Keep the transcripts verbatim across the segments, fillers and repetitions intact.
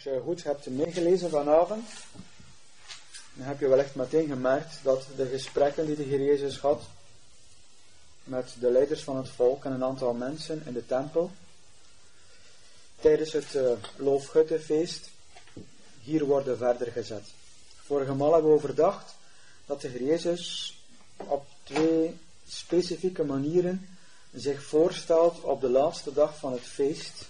Als je goed hebt meegelezen vanavond, dan heb je wellicht meteen gemerkt dat de gesprekken die de Heer Jezus had met de leiders van het volk en een aantal mensen in de tempel, tijdens het uh, Loofhuttenfeest, hier worden verder gezet. Vorige maal hebben we overdacht dat de Heer Jezus op twee specifieke manieren zich voorstelt op de laatste dag van het feest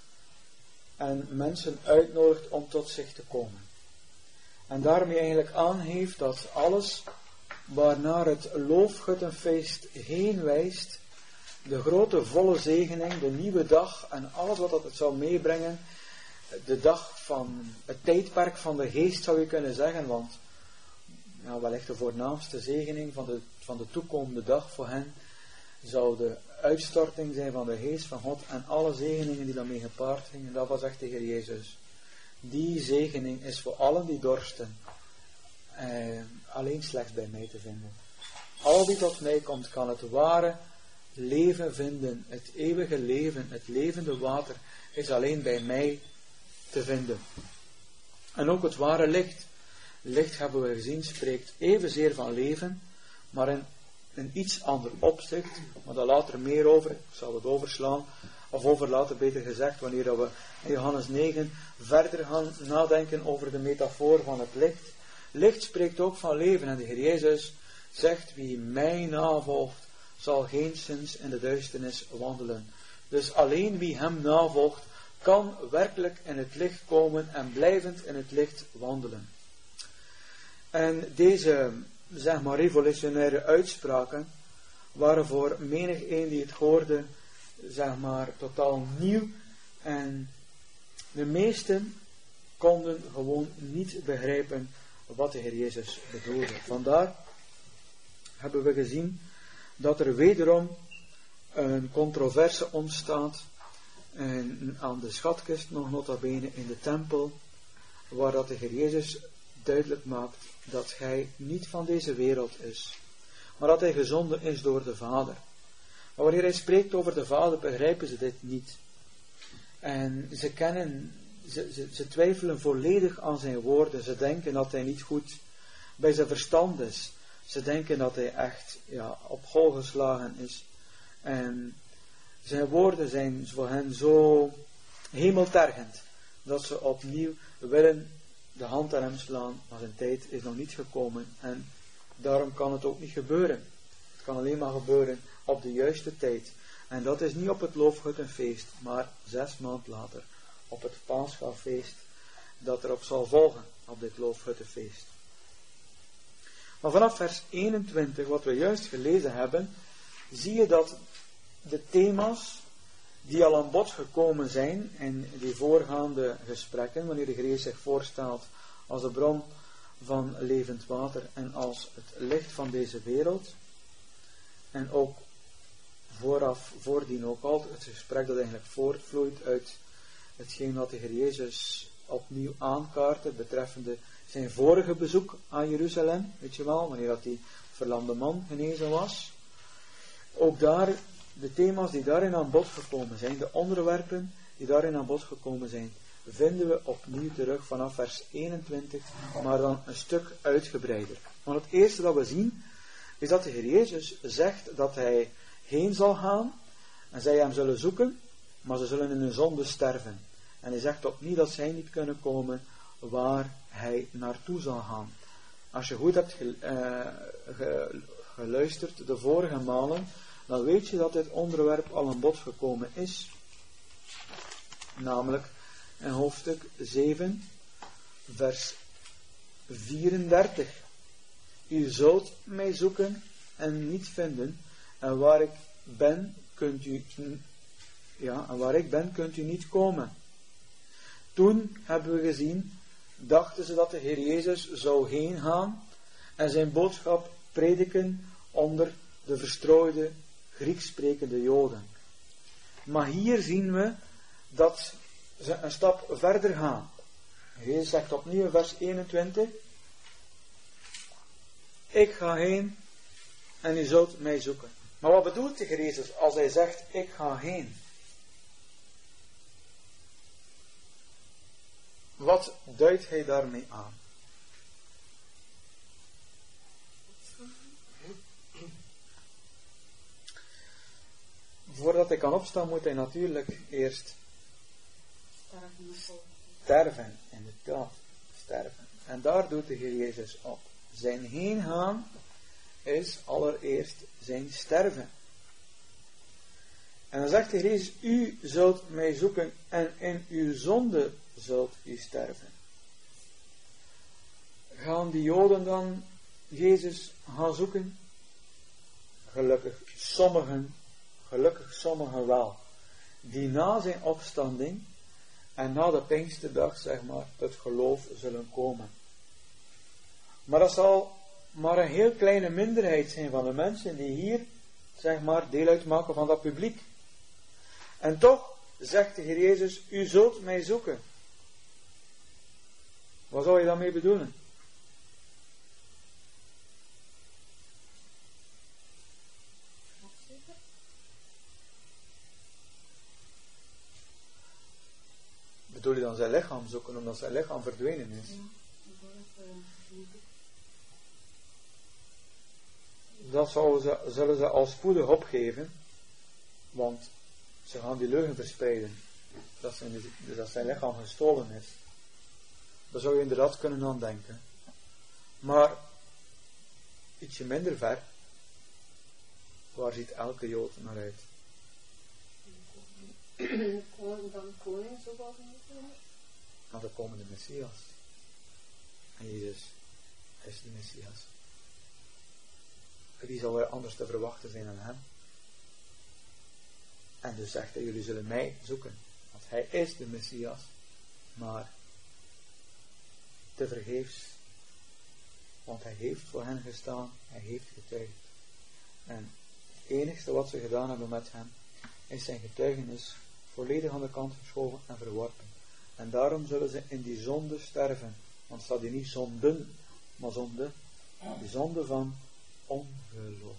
en mensen uitnodigt om tot zich te komen. En daarmee eigenlijk aangeeft dat alles waarnaar het Loofhuttenfeest heen wijst, de grote volle zegening, de nieuwe dag en alles wat dat het zou meebrengen, de dag van het tijdperk van de geest zou je kunnen zeggen, want ja, wellicht de voornaamste zegening van de, van de toekomende dag voor hen zou de uitstorting zijn van de geest van God en alle zegeningen die daarmee gepaard gingen. Dat was echt de Heer Jezus. Die zegening is voor allen die dorsten eh, alleen slechts bij mij te vinden. Al wie tot mij komt kan het ware leven vinden. Het eeuwige leven, het levende water is alleen bij mij te vinden. En ook het ware licht. Licht, hebben we gezien, spreekt evenzeer van leven, maar in een iets ander opzicht, maar daar later meer over, ik zal het overslaan, of overlaten beter gezegd, wanneer we in Johannes negen verder gaan nadenken over de metafoor van het licht. Licht spreekt ook van leven en de Heer Jezus zegt, wie mij navolgt, zal geenszins in de duisternis wandelen. Dus alleen wie hem navolgt, kan werkelijk in het licht komen en blijvend in het licht wandelen. En deze, zeg maar, revolutionaire uitspraken waren voor menig een die het hoorde, zeg maar, totaal nieuw. En de meesten konden gewoon niet begrijpen wat de Heer Jezus bedoelde. Vandaar hebben we gezien dat er wederom een controverse ontstaat en aan de schatkist, nog nota bene in de tempel, waar dat de Heer Jezus duidelijk maakt dat hij niet van deze wereld is, maar dat hij gezonden is door de Vader. Maar wanneer hij spreekt over de Vader, begrijpen ze dit niet. En ze kennen, ze, ze, ze twijfelen volledig aan zijn woorden. Ze denken dat hij niet goed bij zijn verstand is. Ze denken dat hij echt ja, op hol geslagen is. En zijn woorden zijn voor hen zo hemeltergend, dat ze opnieuw willen de hand aan hem slaan, maar zijn tijd is nog niet gekomen en daarom kan het ook niet gebeuren. Het kan alleen maar gebeuren op de juiste tijd. En dat is niet op het Loofhuttenfeest, maar zes maanden later, op het Paschafeest dat erop zal volgen, op dit Loofhuttenfeest. Maar vanaf vers eenentwintig, wat we juist gelezen hebben, zie je dat de thema's die al aan bod gekomen zijn in die voorgaande gesprekken, wanneer de Heer zich voorstelt als de bron van levend water en als het licht van deze wereld, en ook vooraf, voordien ook al, het gesprek dat eigenlijk voortvloeit uit hetgeen wat de Heer Jezus opnieuw aankaartte betreffende zijn vorige bezoek aan Jeruzalem, weet je wel, wanneer dat die verlamde man genezen was. Ook daar, de thema's die daarin aan bod gekomen zijn, de onderwerpen die daarin aan bod gekomen zijn, vinden we opnieuw terug vanaf vers eenentwintig, maar dan een stuk uitgebreider. Want het eerste dat we zien, is dat de Heer Jezus zegt dat hij heen zal gaan, en zij hem zullen zoeken, maar ze zullen in hun zonde sterven. En hij zegt opnieuw dat zij niet kunnen komen waar hij naartoe zal gaan. Als je goed hebt ge, uh, ge, geluisterd de vorige malen, dan weet je dat dit onderwerp al aan bod gekomen is. Namelijk in hoofdstuk zeven, vers vierendertig. U zult mij zoeken en niet vinden, en waar ik ben, kunt u, ja, en waar ik ben, kunt u niet komen. Toen hebben we gezien, dachten ze dat de Heer Jezus zou heen gaan en zijn boodschap prediken onder de verstrooide Grieks sprekende Joden. Maar hier zien we dat ze een stap verder gaan. Jezus zegt opnieuw in vers eenentwintig, ik ga heen en u zult mij zoeken. Maar wat bedoelt de Heer Jezus als hij zegt, ik ga heen? Wat duidt hij daarmee aan? Voordat hij kan opstaan, moet hij natuurlijk eerst sterven. Inderdaad, sterven. En daar doet de Heer Jezus op. Zijn heengaan is allereerst zijn sterven. En dan zegt de Heer Jezus, u zult mij zoeken en in uw zonde zult u sterven. Gaan die Joden dan Jezus gaan zoeken? Gelukkig sommigen, gelukkig sommigen wel, die na zijn opstanding en na de Pinksterdag, zeg maar, tot geloof zullen komen. Maar dat zal maar een heel kleine minderheid zijn van de mensen die hier, zeg maar, deel uitmaken van dat publiek. En toch zegt de Heer Jezus, u zult mij zoeken. Wat zou je daarmee bedoelen? Bedoel je dan zijn lichaam zoeken, omdat zijn lichaam verdwenen is? Dat ze, zullen ze al spoedig opgeven, want ze gaan die leugen verspreiden, dat zijn, dat zijn lichaam gestolen is. Daar zou je inderdaad kunnen aan denken. Maar ietsje minder ver, waar ziet elke Jood naar uit? Dan koning, zoals niet. Naar de komende Messias. En Jezus is de Messias. Wie zou er anders te verwachten zijn dan hem? En dus zegt hij, jullie zullen mij zoeken. Want hij is de Messias. Maar te vergeefs. Want hij heeft voor hen gestaan. Hij heeft getuigd. En het enigste wat ze gedaan hebben met hem, is zijn getuigenis volledig aan de kant geschoven en verworpen. En daarom zullen ze in die zonde sterven. Want staat hier niet zonden, maar zonde. Die zonde van ongeloof.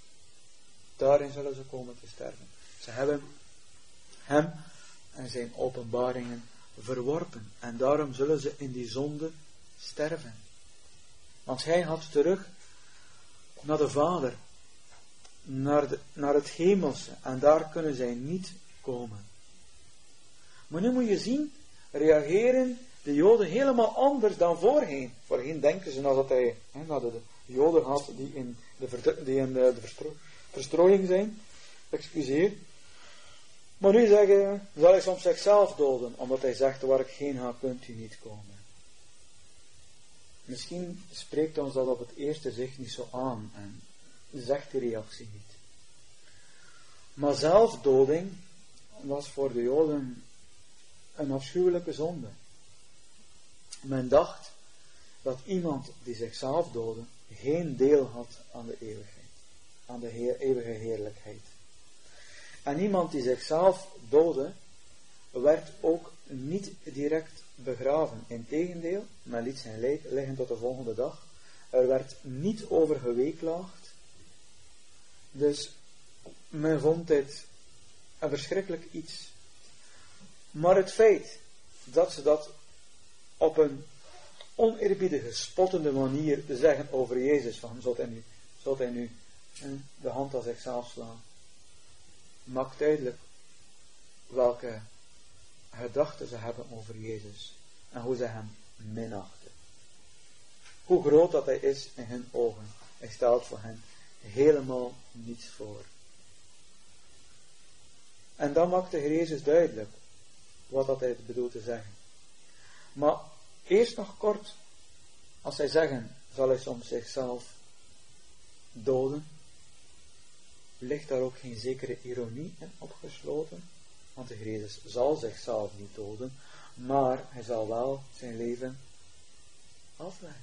Daarin zullen ze komen te sterven. Ze hebben hem en zijn openbaringen verworpen. En daarom zullen ze in die zonde sterven. Want hij gaat terug naar de Vader. Naar, de, naar het hemelse. En daar kunnen zij niet komen. Maar nu moet je zien, reageren de Joden helemaal anders dan voorheen. Voorheen denken ze dat hij hè, naar de, de Joden had die in de, die in de, de verstro, verstrooiing zijn. Excuseer. Maar nu zeggen, zal hij soms zichzelf doden, omdat hij zegt, waar ik heen ga, kunt u niet komen. Misschien spreekt ons dat op het eerste zicht niet zo aan en zegt de reactie niet. Maar zelfdoding was voor de Joden een afschuwelijke zonde. Men dacht dat iemand die zichzelf doodde geen deel had aan de eeuwigheid, aan de heer, eeuwige heerlijkheid. En iemand die zichzelf doodde, werd ook niet direct begraven. Integendeel, men liet zijn lijk liggen tot de volgende dag. Er werd niet over geweeklaagd. Dus men vond dit een verschrikkelijk iets. Maar het feit dat ze dat op een oneerbiedige, spottende manier zeggen over Jezus, van zult hij nu, zult hij nu de hand aan zichzelf slaan, maakt duidelijk welke gedachten ze hebben over Jezus en hoe ze hem minachten. Hoe groot dat hij is in hun ogen. Hij stelt voor hen helemaal niets voor. En dan maakt de Heer Jezus duidelijk wat dat hij bedoelt te zeggen. Maar eerst nog kort, als hij zeggen, zal hij soms zichzelf doden, ligt daar ook geen zekere ironie in opgesloten? Want de Heer Jezus zal zichzelf niet doden, maar hij zal wel zijn leven afleggen.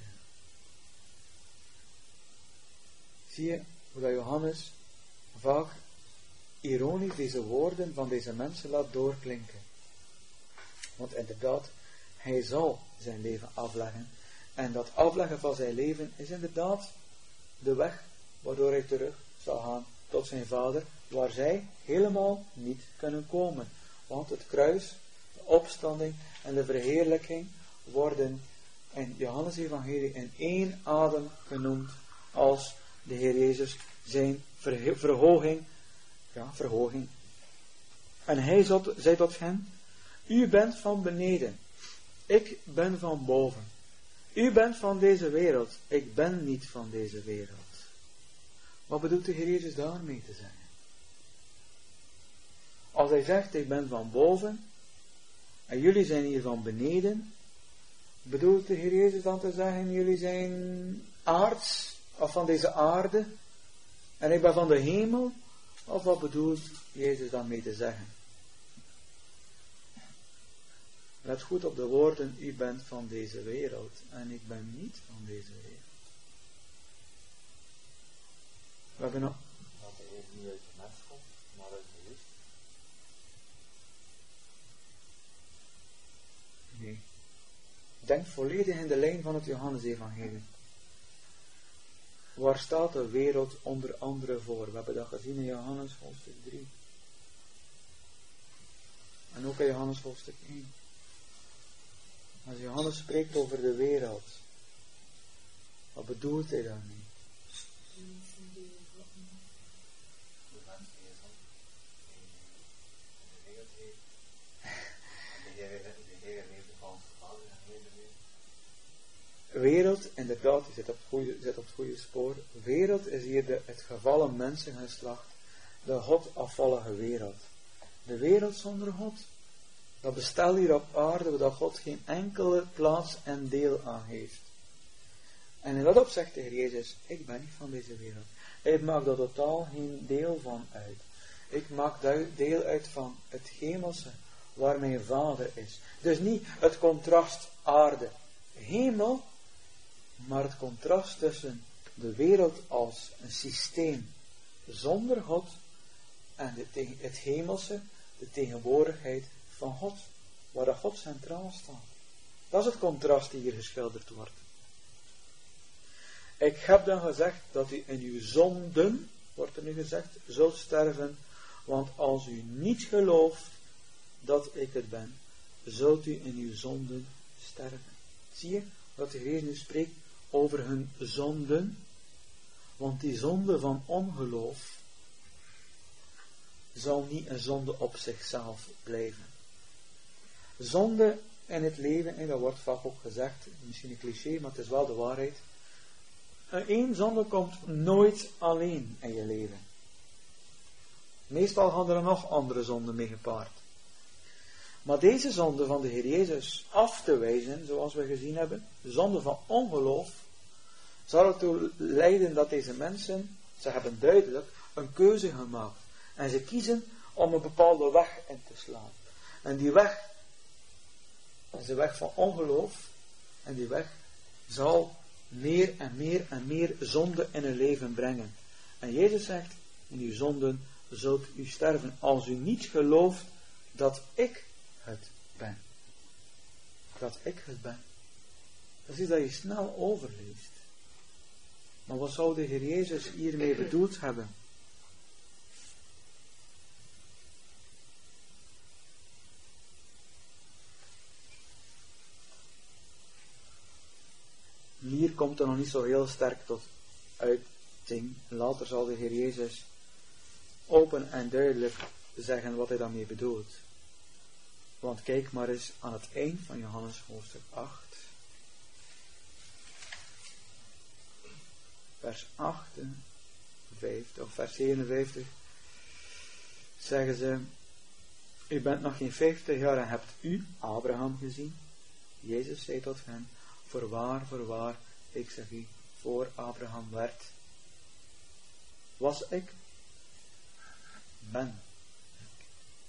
Zie je hoe dat Johannes vaak ironisch deze woorden van deze mensen laat doorklinken. Want inderdaad, hij zal zijn leven afleggen. En dat afleggen van zijn leven is inderdaad de weg waardoor hij terug zal gaan tot zijn Vader, waar zij helemaal niet kunnen komen. Want het kruis, de opstanding en de verheerlijking worden in Johannes Evangelie in één adem genoemd als de Heer Jezus zijn verhe- verhoging, ja, verhoging. En hij zei tot hen, u bent van beneden, ik ben van boven. U bent van deze wereld, ik ben niet van deze wereld. Wat bedoelt de Heer Jezus daarmee te zeggen? Als hij zegt, ik ben van boven, en jullie zijn hier van beneden, bedoelt de Heer Jezus dan te zeggen, jullie zijn aards, of van deze aarde, en ik ben van de hemel? Of wat bedoelt Jezus dan mee te zeggen? Let goed op de woorden, u bent van deze wereld, en ik ben niet van deze wereld. We hebben nog... Dat hij niet uit de mens komt, maar uit de geest. Nee. Denk volledig in de lijn van het Johannes-evangelie. Waar staat de wereld onder andere voor? We hebben dat gezien in Johannes hoofdstuk drie. En ook in Johannes hoofdstuk één. Als Johannes spreekt over de wereld, wat bedoelt hij daarmee? De mensen die van de wereld heeft. En de Heer, de Heer heeft de kans gehad en de Heer heeft. Wereld, inderdaad, je zit op het goede, zit op het goede spoor. Wereld is hier de, het gevallen mensengeslacht, de godafvallige wereld. De wereld zonder God. Dat bestel hier op aarde, waar God geen enkele plaats en deel aan heeft. En in dat opzicht de Heer Jezus, ik ben niet van deze wereld. Ik maak er totaal geen deel van uit. Ik maak deel uit van het hemelse, waar mijn Vader is. Dus niet het contrast aarde, hemel, maar het contrast tussen de wereld als een systeem zonder God en de, het hemelse, de tegenwoordigheid van God, waar dat God centraal staat. Dat is het contrast die hier geschilderd wordt. Ik heb dan gezegd dat u in uw zonden, wordt er nu gezegd, zult sterven, want als u niet gelooft dat ik het ben, zult u in uw zonden sterven. Zie je dat de Heer nu spreekt over hun zonden, want die zonde van ongeloof zal niet een zonde op zichzelf blijven. Zonde in het leven, en dat wordt vaak ook gezegd, misschien een cliché, maar het is wel de waarheid. Eén zonde komt nooit alleen in je leven. Meestal gaan er nog andere zonden mee gepaard. Maar deze zonde van de Heer Jezus af te wijzen, zoals we gezien hebben, de zonde van ongeloof, zal ertoe leiden dat deze mensen, ze hebben duidelijk een keuze gemaakt. En ze kiezen om een bepaalde weg in te slaan. En die weg is de weg van ongeloof. En die weg zal meer en meer en meer zonde in hun leven brengen. En Jezus zegt, in uw zonden zult u sterven, als u niet gelooft dat ik het ben. Dat ik het ben. Dat is iets dat je snel overleest. Maar wat zou de Heer Jezus hiermee bedoeld hebben? Hier komt er nog niet zo heel sterk tot uiting. Later zal de Heer Jezus open en duidelijk zeggen wat hij daarmee bedoelt. Want kijk maar eens aan het eind van Johannes hoofdstuk acht. Vers achtenvijftig, of vers zevenenvijftig. Zeggen ze, u bent nog geen vijftig jaar en hebt u Abraham gezien? Jezus zei tot hen, voorwaar, voorwaar, ik zeg u, voor Abraham werd, was ik, ben ik.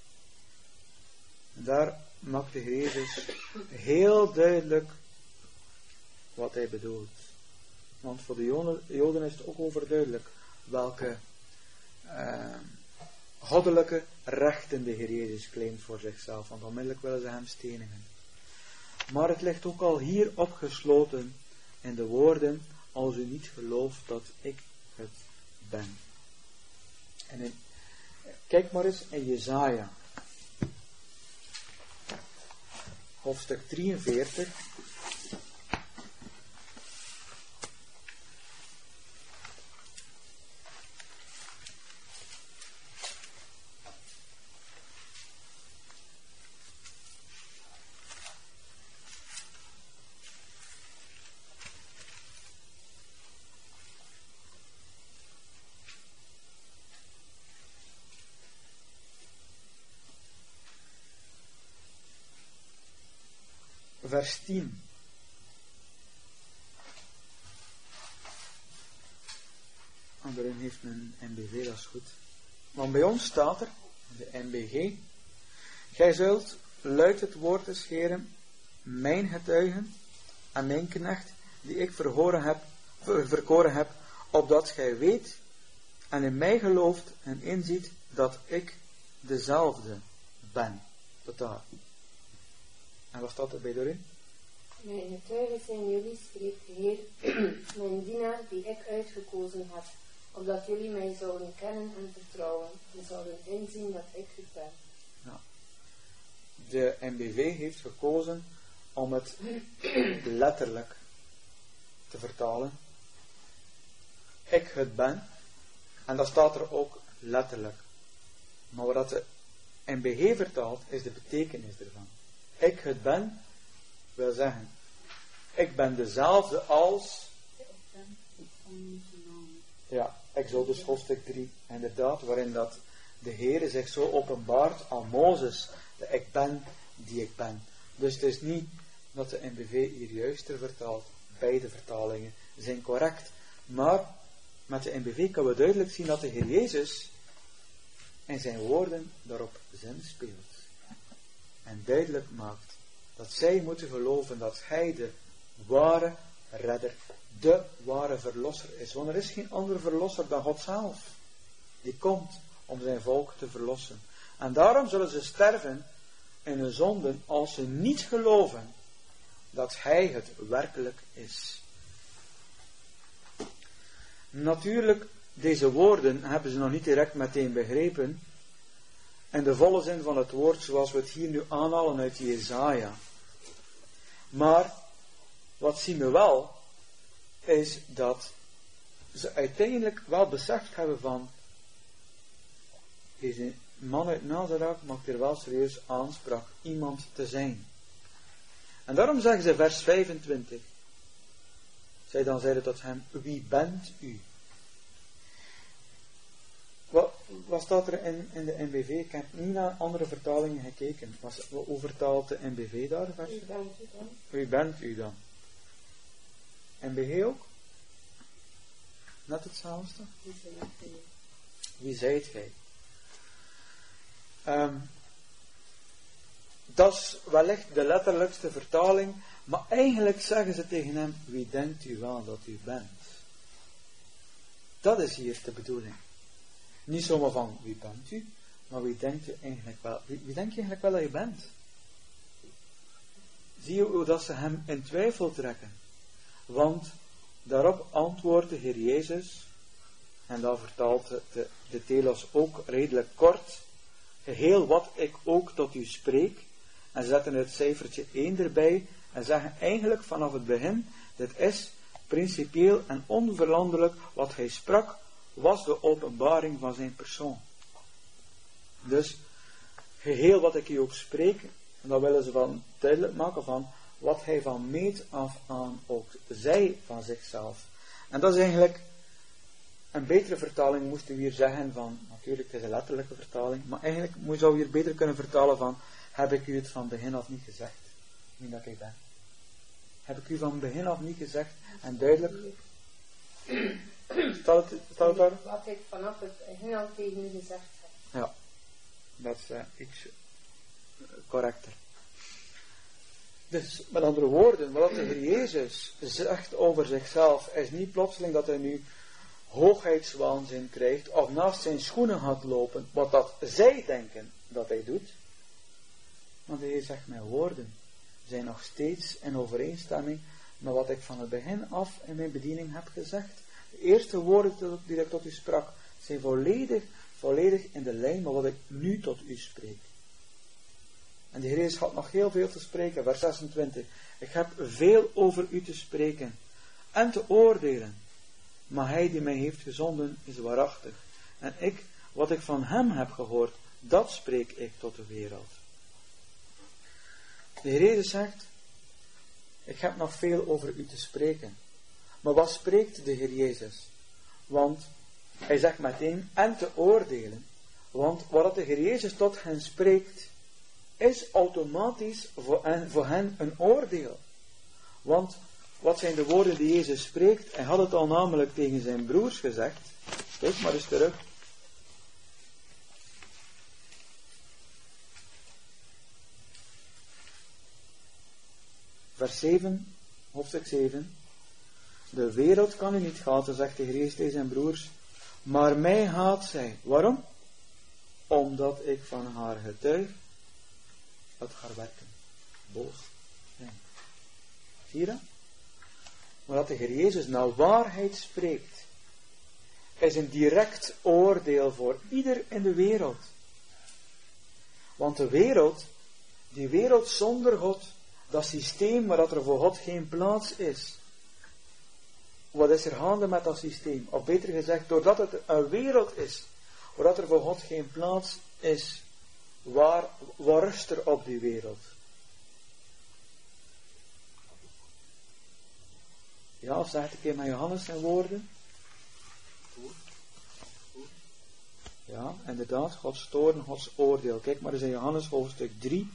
En daar maakt de Heer Jezus heel duidelijk wat hij bedoelt. Want voor de Joden, Joden is het ook overduidelijk welke uh, goddelijke rechten de Heer Jezus claimt voor zichzelf, want onmiddellijk willen ze hem stenigen. Maar het ligt ook al hier opgesloten in de woorden, als u niet gelooft dat ik het ben. En in, kijk maar eens in Jesaja, hoofdstuk drieënveertig, vers tien. Anderen heeft een N B V, dat is goed. Want bij ons staat er, de N B G, gij zult luid het woord des Heeren, mijn getuigen en mijn knecht, die ik verhoren heb, ver, verkoren heb, opdat gij weet en in mij gelooft en inziet dat ik dezelfde ben. Totaal. En wat staat erbij doorin? Mijn getuigen zijn jullie, spreekt de Heer, mijn dienaar die ik uitgekozen heb, opdat jullie mij zouden kennen en vertrouwen, en zouden inzien dat ik het ben. Ja. De N B V heeft gekozen om het letterlijk te vertalen. Ik het ben. En dat staat er ook letterlijk. Maar wat de N B G vertaalt, is de betekenis ervan. Ik het ben, wil zeggen, ik ben dezelfde als... Ja, Exodus hoofdstuk drie, inderdaad, waarin dat de Heere zich zo openbaart aan Mozes, de ik ben die ik ben. Dus het is niet dat de N B V hier juister vertaalt, beide vertalingen zijn correct, maar met de N B V kunnen we duidelijk zien dat de Heer Jezus in zijn woorden daarop zin speelt en duidelijk maakt dat zij moeten geloven dat Hij de ware redder, de ware verlosser is. Want er is geen andere verlosser dan God zelf. Die komt om zijn volk te verlossen. En daarom zullen ze sterven in hun zonden als ze niet geloven dat Hij het werkelijk is. Natuurlijk, deze woorden hebben ze nog niet direct meteen begrepen. In de volle zin van het woord zoals we het hier nu aanhalen uit Jesaja. Maar, wat zien we wel, is dat ze uiteindelijk wel beseft hebben van, deze man uit Nazareth maakt er wel serieus aanspraak iemand te zijn. En daarom zeggen ze vers vijfentwintig. Zij dan zeiden tot hem, wie bent u? Wat, wat staat er in, in de N B V? Ik heb niet naar andere vertalingen gekeken. Was, hoe vertaalt de N B V daar? Vers? Wie bent u dan? Wie bent u dan? N B G ook? Net hetzelfde? Wie zijt gij? Wie zijt gij? Um, dat is wellicht de letterlijkste vertaling, maar eigenlijk zeggen ze tegen hem, wie denkt u wel dat u bent? Dat is hier de bedoeling. Niet zomaar van, wie bent u? Maar wie denkt u eigenlijk wel? Wie, wie denk je eigenlijk wel dat je bent? Zie je hoe dat ze hem in twijfel trekken? Want daarop antwoordt de Heer Jezus, en dat vertaalt de, de, de telos ook redelijk kort, geheel wat ik ook tot u spreek, en zetten het cijfertje één erbij, en zeggen eigenlijk vanaf het begin, dit is principieel en onveranderlijk wat hij sprak, was de openbaring van zijn persoon. Dus, geheel wat ik u ook spreek, en dat willen ze van duidelijk maken van, wat hij van meet af aan ook zei van zichzelf. En dat is eigenlijk, een betere vertaling moesten we hier zeggen van, natuurlijk het is een letterlijke vertaling, maar eigenlijk zou je hier beter kunnen vertalen van, heb ik u het van begin af niet gezegd, wie dat ik ben. Heb ik u van begin af niet gezegd, en duidelijk, staat het, staat het daar? Wat ik vanaf het begin al tegen u gezegd heb. Ja, dat is uh, iets correcter. Dus, met andere woorden, wat de Heer Jezus zegt over zichzelf, is niet plotseling dat hij nu hoogheidswaanzin krijgt, of naast zijn schoenen gaat lopen, wat dat zij denken dat hij doet. Want de Heer zegt, mijn woorden zijn nog steeds in overeenstemming met wat ik van het begin af in mijn bediening heb gezegd. De eerste woorden die ik tot u sprak, zijn volledig, volledig in de lijn met wat ik nu tot u spreek. En de Heer Jezus had nog heel veel te spreken, vers zesentwintig. Ik heb veel over u te spreken en te oordelen. Maar hij die mij heeft gezonden is waarachtig. En ik, wat ik van hem heb gehoord, dat spreek ik tot de wereld. De Heer Jezus zegt, ik heb nog veel over u te spreken. Maar wat spreekt de Heer Jezus? Want hij zegt meteen, en te oordelen. Want wat de Heer Jezus tot hen spreekt, is automatisch voor hen, voor hen een oordeel. Want wat zijn de woorden die Jezus spreekt? Hij had het al namelijk tegen zijn broers gezegd. Kijk maar eens terug. Vers zeven, hoofdstuk zeven. De wereld kan u niet haten, zegt de Heer Jezus tegen zijn broers, maar mij haat zij. Waarom? Omdat ik van haar getuig dat haar werken boos zijn. Zie je dat? Maar dat de Heer Jezus nou waarheid spreekt, is een direct oordeel voor ieder in de wereld. Want de wereld, die wereld zonder God, dat systeem waar dat er voor God geen plaats is. Wat is er gaande met dat systeem? Of beter gezegd, doordat het een wereld is, waar er voor God geen plaats is, waar, waar rust er op die wereld? Ja, of zeg het een keer met Johannes zijn woorden? Ja, inderdaad, Gods toorn, Gods oordeel. Kijk maar eens in Johannes hoofdstuk drie.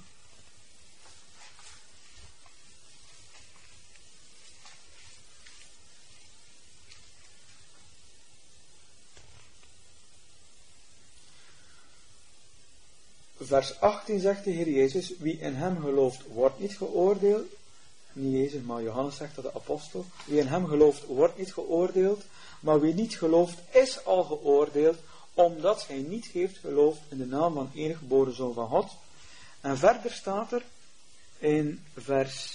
Vers achttien zegt de Heer Jezus, wie in hem gelooft, wordt niet geoordeeld. Niet Jezus, maar Johannes zegt dat, de apostel. Wie in hem gelooft, wordt niet geoordeeld. Maar wie niet gelooft, is al geoordeeld, omdat hij niet heeft geloofd in de naam van enige geboren Zoon van God. En verder staat er in vers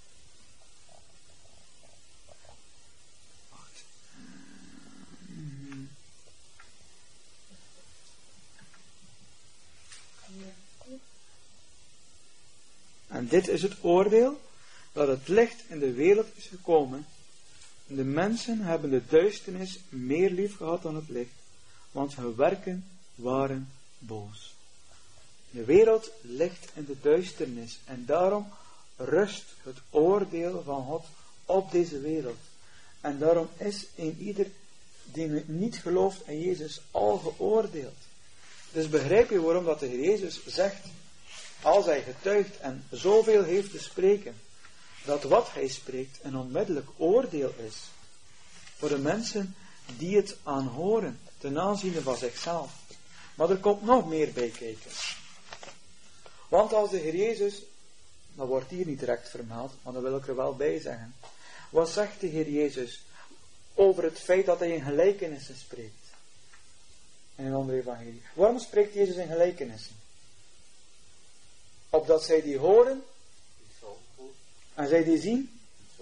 En dit is het oordeel, dat het licht in de wereld is gekomen. De mensen hebben de duisternis meer lief gehad dan het licht, want hun werken waren boos. De wereld ligt in de duisternis en daarom rust het oordeel van God op deze wereld. En daarom is in ieder die niet gelooft in Jezus al geoordeeld. Dus begrijp je waarom dat de Heer Jezus zegt, als hij getuigt en zoveel heeft te spreken, dat wat hij spreekt een onmiddellijk oordeel is voor de mensen die het aanhoren ten aanzien van zichzelf. Maar er komt nog meer bij kijken. Want als de Heer Jezus, dat wordt hier niet direct vermeld, maar dat wil ik er wel bij zeggen. Wat zegt de Heer Jezus over het feit dat hij in gelijkenissen spreekt? In een andere evangelie. Waarom spreekt Jezus in gelijkenissen? Opdat zij die horen en zij die zien.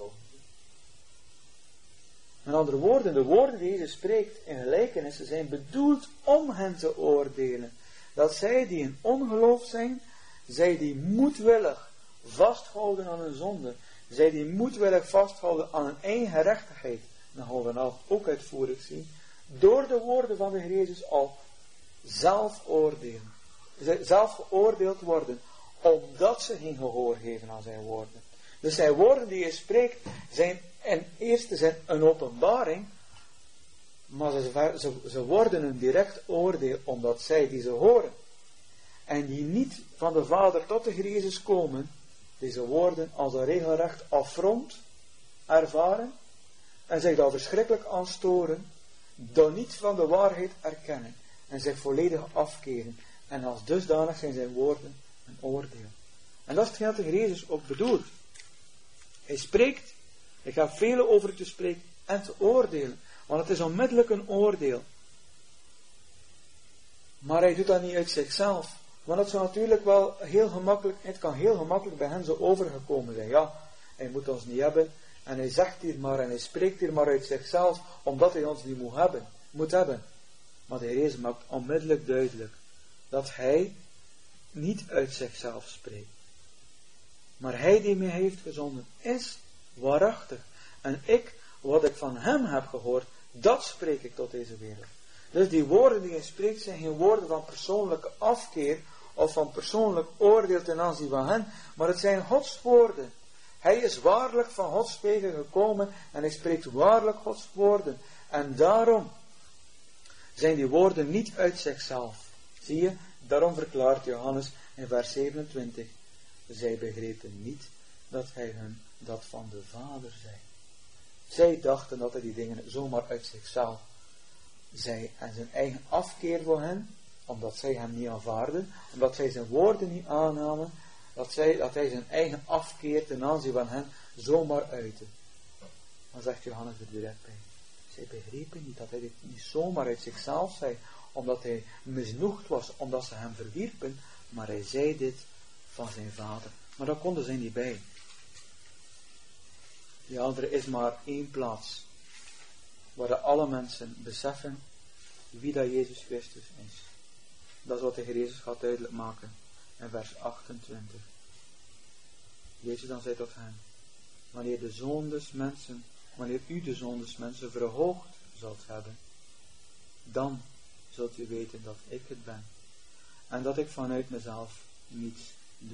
Met andere woorden, de woorden die Jezus spreekt in gelijkenissen zijn bedoeld om hen te oordelen. Dat zij die in ongeloof zijn, zij die moedwillig vasthouden aan hun zonde, zij die moedwillig vasthouden aan hun eigen gerechtigheid, dan gaan we nou ook uitvoerig zien, door de woorden van de Heer Jezus al zelf oordelen. Zelf geoordeeld worden, omdat ze geen gehoor geven aan zijn woorden. Dus zijn woorden die hij spreekt, zijn in eerste zin een openbaring, maar ze, ze, ze worden een direct oordeel, omdat zij die ze horen, en die niet van de Vader tot de Heer Jezus komen, deze woorden als een regelrecht affront ervaren, en zich daar verschrikkelijk aan storen, dan niet van de waarheid erkennen, en zich volledig afkeren, en als dusdanig zijn zijn woorden een oordeel. En dat is hetgeen dat de Heer Jezus ook bedoelt. Hij spreekt, hij gaat vele over te spreken en te oordelen, want het is onmiddellijk een oordeel. Maar hij doet dat niet uit zichzelf, want het zou natuurlijk wel heel gemakkelijk, het kan heel gemakkelijk bij hen zo overgekomen zijn. Ja, hij moet ons niet hebben, en hij zegt hier maar, en hij spreekt hier maar uit zichzelf, omdat hij ons niet moet hebben. Moet hebben. Maar de Heer Jezus maakt onmiddellijk duidelijk, dat hij niet uit zichzelf spreekt. Maar hij die mij heeft gezonden, is waarachtig. En ik, wat ik van hem heb gehoord, dat spreek ik tot deze wereld. Dus die woorden die hij spreekt, zijn geen woorden van persoonlijke afkeer, of van persoonlijk oordeel ten aanzien van hen, maar het zijn Gods woorden. Hij is waarlijk van Gods wegen gekomen, en hij spreekt waarlijk Gods woorden. En daarom zijn die woorden niet uit zichzelf. Zie je? Daarom verklaart Johannes, In vers zevenentwintig. Zij begrepen niet dat hij hun dat van de Vader zei. Zij dachten dat hij die dingen zomaar uit zichzelf zei en zijn eigen afkeer voor hen, omdat zij hem niet aanvaarden, omdat zij zijn woorden niet aannamen, dat, zij, dat hij zijn eigen afkeer ten aanzien van hen zomaar uitte. Dan zegt Johannes er direct bij. Zij begrepen niet dat hij dit niet zomaar uit zichzelf zei, omdat hij misnoegd was, omdat ze hem verwierpen, maar hij zei dit van zijn Vader. Maar daar konden zij niet bij. Ja, er is maar één plaats waar alle mensen beseffen wie dat Jezus Christus is. Dat is wat de Heer Jezus gaat duidelijk maken in vers achtentwintig. Jezus dan zei tot hen: wanneer de Zoon des mensen, wanneer u de Zoon des mensen verhoogd zult hebben, dan zult u weten dat ik het ben en dat ik vanuit mezelf niets doe.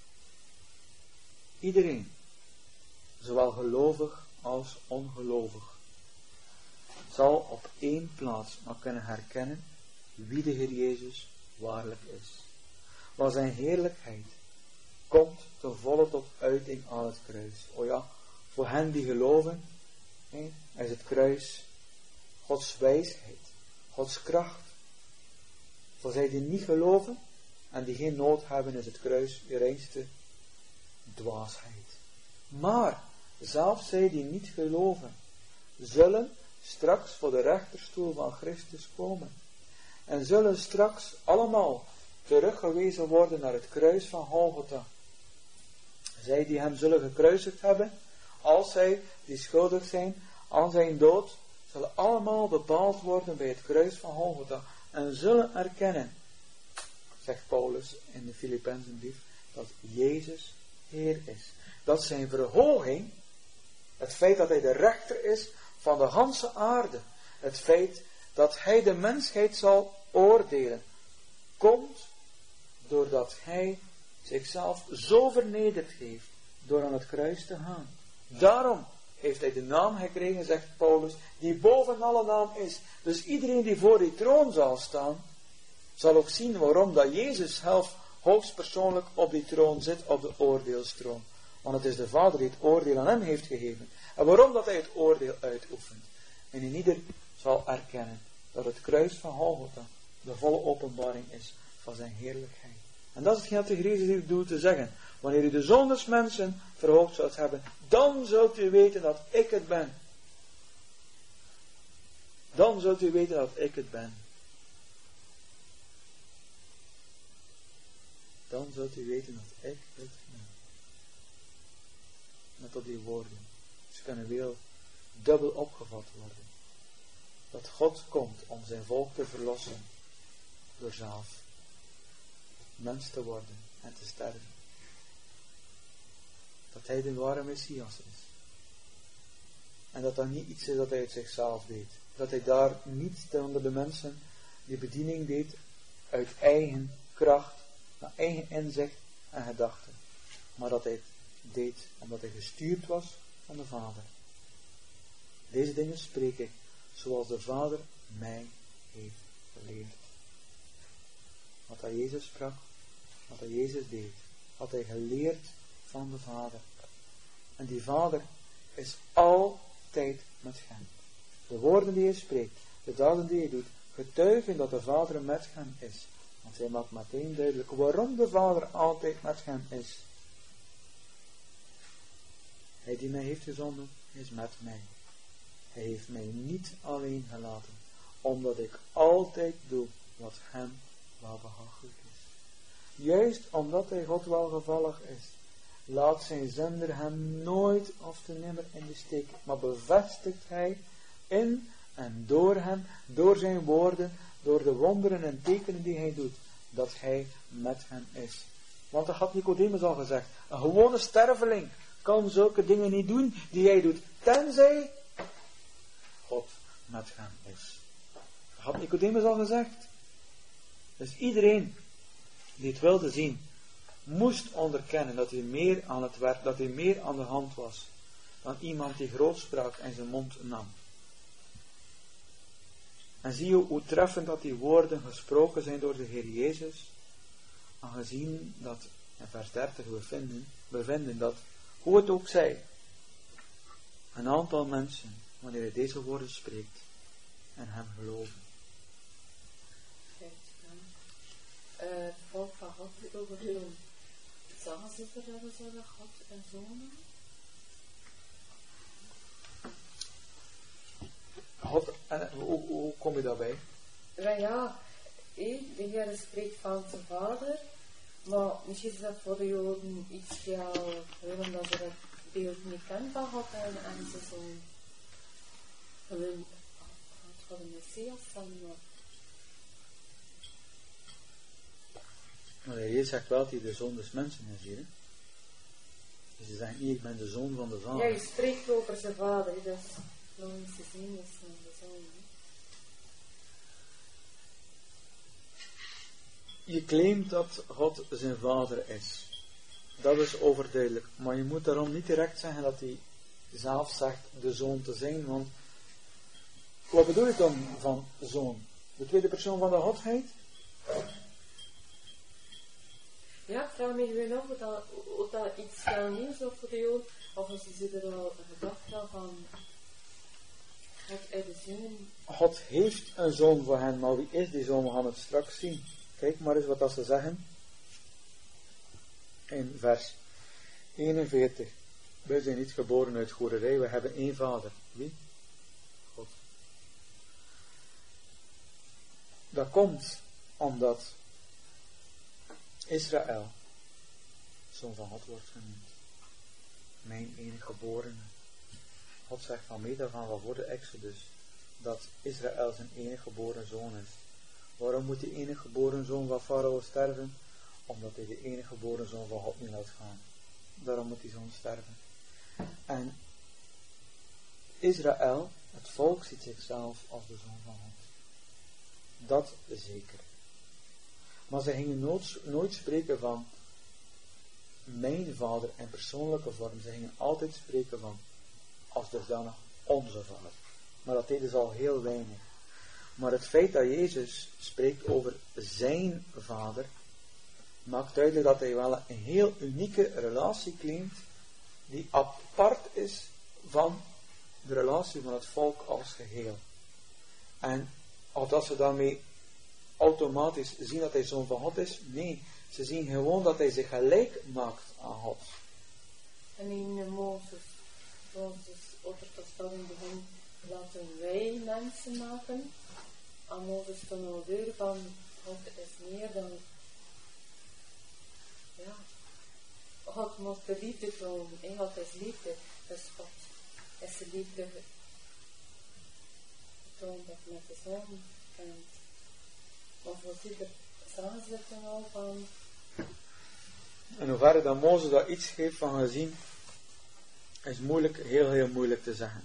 Iedereen, zowel gelovig als ongelovig, zal op één plaats maar kunnen herkennen wie de Heer Jezus waarlijk is. Want zijn heerlijkheid komt ten volle tot uiting aan het kruis. O ja, voor hen die geloven, hè, is het kruis Gods wijsheid, Gods kracht. Voor zij die niet geloven en die geen nood hebben, is het kruis de reinste dwaasheid. Maar zelfs zij die niet geloven, zullen straks voor de rechterstoel van Christus komen. En zullen straks allemaal teruggewezen worden naar het kruis van Golgotha. Zij die hem zullen gekruisigd hebben, als zij die schuldig zijn aan zijn dood, zullen allemaal bepaald worden bij het kruis van Golgotha. En zullen erkennen, zegt Paulus in de Filippenzenbrief, dat Jezus Heer is. Dat zijn verhoging, het feit dat hij de rechter is van de ganse aarde, het feit dat hij de mensheid zal oordelen, komt doordat hij zichzelf zo vernederd heeft door aan het kruis te gaan. Daarom heeft hij de naam gekregen, zegt Paulus, die boven alle naam is. Dus iedereen die voor die troon zal staan, zal ook zien waarom dat Jezus zelf hoogstpersoonlijk op die troon zit, op de oordeelstroon. Want het is de Vader die het oordeel aan hem heeft gegeven. En waarom dat hij het oordeel uitoefent. En in ieder zal erkennen dat het kruis van Golgotha de volle openbaring is van zijn heerlijkheid. En dat is hetgeen dat de Heer Jezus hier doet te zeggen. Wanneer u de Zoon des mensen verhoogd zult hebben, dan zult u weten dat ik het ben. Dan zult u weten dat ik het ben. Dan zult u weten dat ik het ben. Met op die woorden. Ze kunnen wel dubbel opgevat worden. Dat God komt om zijn volk te verlossen. Door zelf mens te worden en te sterven. Dat hij de ware Messias is. En dat dat niet iets is dat hij uit zichzelf deed. Dat hij daar niet onder de mensen die bediening deed uit eigen kracht, naar eigen inzicht en gedachten. Maar dat hij het deed omdat hij gestuurd was van de Vader. Deze dingen spreek ik zoals de Vader mij heeft geleerd. Wat hij Jezus sprak, wat hij Jezus deed, had hij geleerd van de Vader. En die Vader is altijd met hem. De woorden die hij spreekt, de daden die hij doet, getuigen dat de Vader met hem is. Want hij maakt meteen duidelijk waarom de Vader altijd met hem is. Hij die mij heeft gezonden, is met mij. Hij heeft mij niet alleen gelaten, omdat ik altijd doe wat hem welbehagelijk is. Juist omdat hij God welgevallig is, laat zijn zender hem nooit of te nimmer in de steek, maar bevestigt hij in en door hem, door zijn woorden, door de wonderen en tekenen die hij doet, dat hij met hem is. Want dat had Nicodemus al gezegd, een gewone sterveling kan zulke dingen niet doen die hij doet, tenzij God met hem is. Dat had Nicodemus al gezegd. Dus iedereen die het wilde zien, moest onderkennen dat hij meer aan het werk, dat hij meer aan de hand was dan iemand die grootspraak in zijn mond nam. En zie je hoe treffend dat die woorden gesproken zijn door de Heer Jezus, aangezien dat in vers dertig we vinden, we vinden dat, hoe het ook zij, een aantal mensen, wanneer hij deze woorden spreekt, en hem geloven. Uh, het volk van God over hun. Zagen ze er dat ze dat God en zonen? God, en hoe, hoe kom je daarbij? Ja, ja, de Heer spreekt van zijn vader, maar misschien is dat voor de Joden iets veel, omdat ze dat beeld niet kennen van God en, en ze zo'n hun voor de Messias dan. Maar de Heer zegt wel dat hij de zoon des mensen is hier. Hè? Dus ze zeggen niet, ik ben de zoon van de vader. Ja, je spreekt over zijn vader, dus logische zin is van de zoon. Hè? Je claimt dat God zijn vader is. Dat is overduidelijk. Maar je moet daarom niet direct zeggen dat hij zelf zegt de zoon te zijn. Want wat bedoel je dan van zoon? De tweede persoon van de Godheid? Ja, ik vraag me gewoon af of dat, of dat iets gaan nieuws of voor de Jood, of als ze er al een gedachte van God uit de zin. God heeft een zoon voor hen, maar wie is die zoon? We gaan het straks zien. Kijk maar eens wat dat ze zeggen. In vers eenenveertig. Wij zijn niet geboren uit goederij, we hebben één vader. Wie? God. Dat komt omdat Israël zoon van God wordt genoemd. Mijn enige geborene. God zegt van mij daarvan van voor de Exodus dat Israël zijn enige geboren zoon is. Waarom moet die enige geboren zoon van Farao sterven? Omdat hij de enige geboren zoon van God niet laat gaan. Daarom moet die zoon sterven. En Israël, het volk, ziet zichzelf als de zoon van God. Dat is zeker. Maar ze gingen nooit, nooit spreken van mijn vader in persoonlijke vorm. Ze gingen altijd spreken van als dusdanig onze vader. Maar dat deden ze al heel weinig. Maar het feit dat Jezus spreekt over zijn vader, maakt duidelijk dat hij wel een heel unieke relatie claimt, die apart is van de relatie van het volk als geheel. En of dat ze daarmee automatisch zien dat hij zoon van God is, nee, ze zien gewoon dat hij zich gelijk maakt aan God. En in Mozes, Mozes overtoestelling begint, laten wij mensen maken. Aan Mozes toen al deur van God is meer dan, ja, God moest de liefde tonen, en God is liefde, dus God is de liefde getoond dat met de zoon kent. Maar voorzitter, zagen ze toen al van. En hoe verder dan Mozes dat iets geeft van gezien, is moeilijk, heel heel moeilijk te zeggen.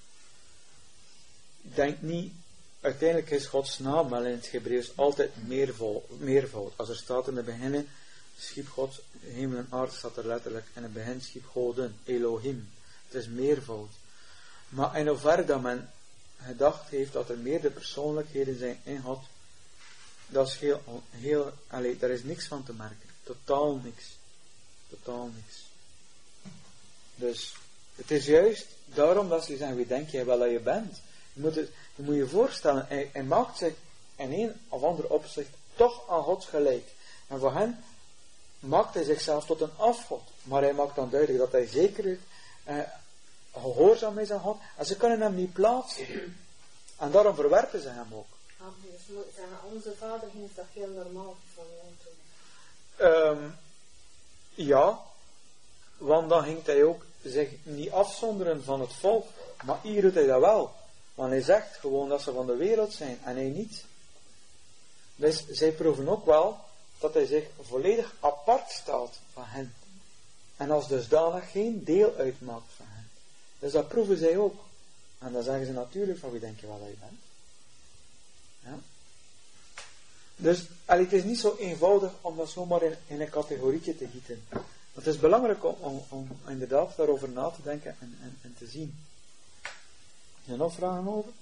Denk niet, uiteindelijk is Gods naam wel in het Hebreeuws altijd meervoud, meervoud. Als er staat in het begin, schiep God hemel en aarde, staat er letterlijk, en in het begin schiep Goden, Elohim. Het is meervoud. Maar in hoeverre dat men gedacht heeft dat er meerdere persoonlijkheden zijn in God, dat is heel, heel, allee, daar is niks van te merken. Totaal niks. Totaal niks. Dus, het is juist daarom dat ze zeggen, wie denk jij wel dat je bent? Je moet, het, je, moet je voorstellen, hij, hij maakt zich in een of ander opzicht toch aan God gelijk. En voor hen maakt hij zichzelf tot een afgod. Maar hij maakt dan duidelijk dat hij zeker eh, gehoorzaam is aan God. En ze kunnen hem niet plaatsen. En daarom verwerpen ze hem ook. Ah, dus moet zeggen, onze vader is dat heel normaal van jou. Um, ja, want dan ging hij ook zich niet afzonderen van het volk. Maar hier doet hij dat wel. Want hij zegt gewoon dat ze van de wereld zijn en hij niet. Dus zij proeven ook wel dat hij zich volledig apart stelt van hen. En als dusdanig geen deel uitmaakt van hen. Dus dat proeven zij ook. En dan zeggen ze natuurlijk van wie denk je wel dat je bent. Ja. Dus allee, het is niet zo eenvoudig om dat zomaar in, in een categorietje te gieten. Het is belangrijk om, om, om inderdaad daarover na te denken en, en, en te zien. Zijn er nog vragen over?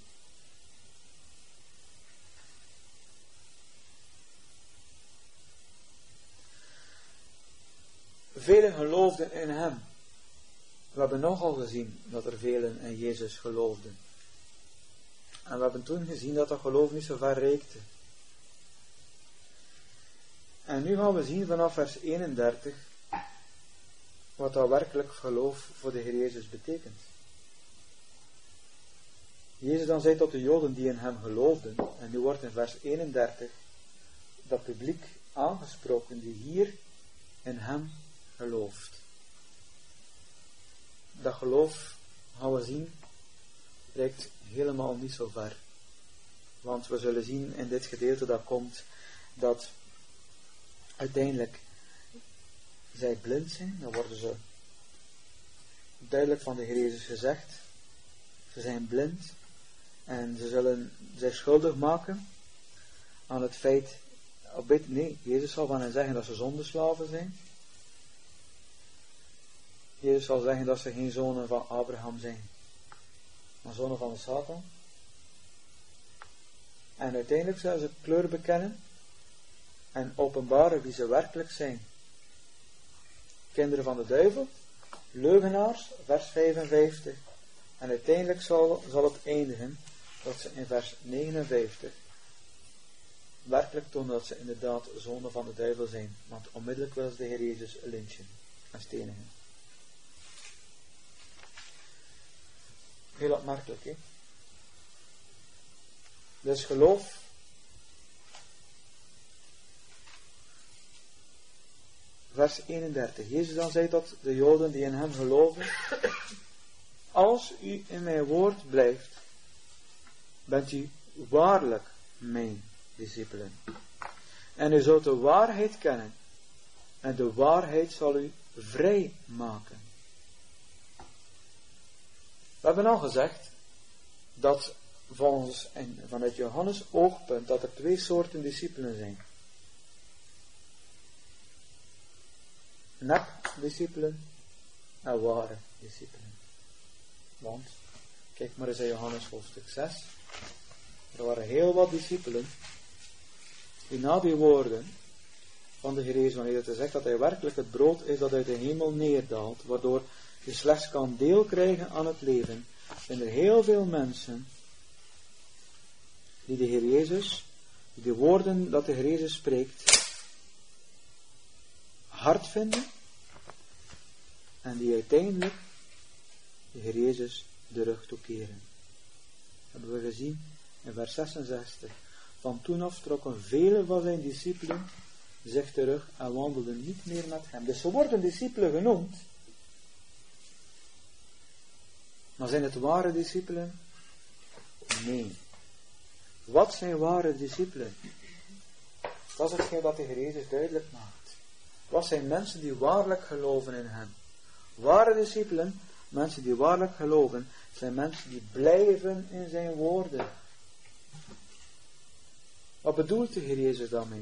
velen geloofden in hem. We hebben nogal gezien dat er velen in Jezus geloofden. En we hebben toen gezien dat dat geloof niet zo ver reikte. En nu gaan we zien vanaf vers eenendertig wat dat werkelijk geloof voor de Heer Jezus betekent. Jezus dan zei tot de Joden die in hem geloofden, en nu wordt in vers eenendertig dat publiek aangesproken die hier in hem gelooft. Dat geloof, gaan we zien, reikt helemaal niet zo ver. Want we zullen zien in dit gedeelte dat komt, dat uiteindelijk zij blind zijn. Dan worden ze duidelijk van de Heer Jezus gezegd. Ze zijn blind. En ze zullen zich schuldig maken aan het feit, nee, Jezus zal van hen zeggen dat ze zondeslaven zijn. Jezus zal zeggen dat ze geen zonen van Abraham zijn, maar zonen van de Satan. En uiteindelijk zullen ze kleur bekennen en openbaren wie ze werkelijk zijn. Kinderen van de duivel, leugenaars, vers vijfenvijftig. En uiteindelijk zal, zal het eindigen dat ze in vers negenenvijftig werkelijk tonen dat ze inderdaad zonen van de duivel zijn. Want onmiddellijk wil ze de Heer Jezus lynchen en stenigen. Heel opmerkelijk, hè? Dus geloof vers eenendertig. Jezus dan zei tot de Joden die in hem geloven: als u in mijn woord blijft, bent u waarlijk mijn discipelen. En u zult de waarheid kennen. En de waarheid zal u vrij maken. We hebben al gezegd dat volgens en vanuit Johannes oogpunt dat er twee soorten discipelen zijn. Nep-discipelen en ware discipelen. Want, kijk maar eens in Johannes hoofdstuk zes. Er waren heel wat discipelen die na die woorden van de Heer Jezus, wanneer het zegt dat hij werkelijk het brood is dat uit de hemel neerdaalt, waardoor je slechts kan deel krijgen aan het leven, zijn er heel veel mensen die de Heer Jezus, die de woorden dat de Heer Jezus spreekt, hard vinden en die uiteindelijk de Heer Jezus de rug toekeren. Dat hebben we gezien in vers zesenzestig. Van toen af trokken vele van zijn discipelen zich terug en wandelden niet meer met hem. Dus ze worden discipelen genoemd. Maar zijn het ware discipelen? Nee. Wat zijn ware discipelen? Dat is hetgeen dat de Heer Jezus duidelijk maakt. Wat zijn mensen die waarlijk geloven in hem? Ware discipelen, mensen die waarlijk geloven, zijn mensen die blijven in zijn woorden. Wat bedoelt de Heer Jezus daarmee?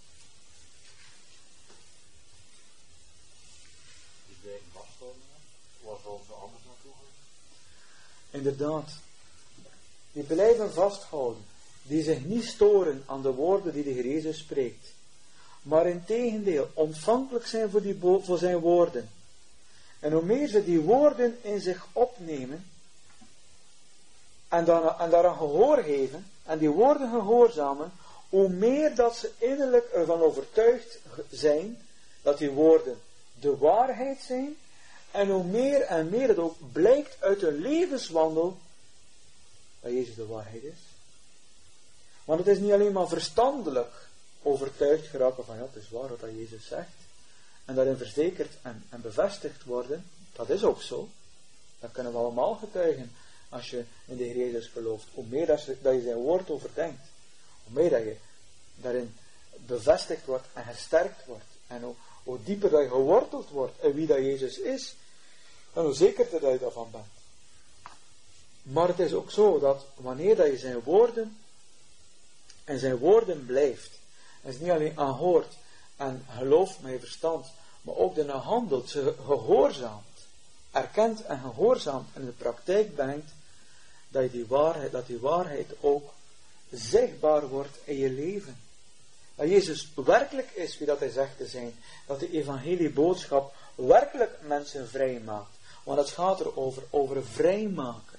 Die blijven vasthouden, waar zullen ze anders naartoe gaan? Inderdaad. Die blijven vasthouden. Die zich niet storen aan de woorden die de Heer Jezus spreekt. Maar in tegendeel ontvankelijk zijn voor, die bo- voor zijn woorden. En hoe meer ze die woorden in zich opnemen en, dan, en daaraan gehoor geven en die woorden gehoorzamen, hoe meer dat ze innerlijk ervan overtuigd zijn dat die woorden de waarheid zijn en hoe meer en meer het ook blijkt uit hun levenswandel dat Jezus de waarheid is. Want het is niet alleen maar verstandelijk overtuigd geraken van ja, het is waar wat dat Jezus zegt. En daarin verzekerd en, en bevestigd worden. Dat is ook zo. Dat kunnen we allemaal getuigen als je in de Heer Jezus gelooft. Hoe meer dat je, dat je zijn woord overdenkt. Hoe meer dat je daarin bevestigd wordt en gesterkt wordt. En hoe, hoe dieper dat je geworteld wordt in wie dat Jezus is. En hoe zekerder dat je daarvan bent. Maar het is ook zo dat wanneer dat je zijn woorden en zijn woorden blijft. En ze niet alleen aanhoort en gelooft met je verstand, maar ook daarna handelt, ze gehoorzaamt, erkent en gehoorzaamt en in de praktijk brengt, dat, je die waarheid, dat die waarheid ook zichtbaar wordt in je leven. Dat Jezus werkelijk is wie dat hij zegt te zijn, dat de evangelieboodschap werkelijk mensen vrijmaakt. Want het gaat erover, over vrijmaken.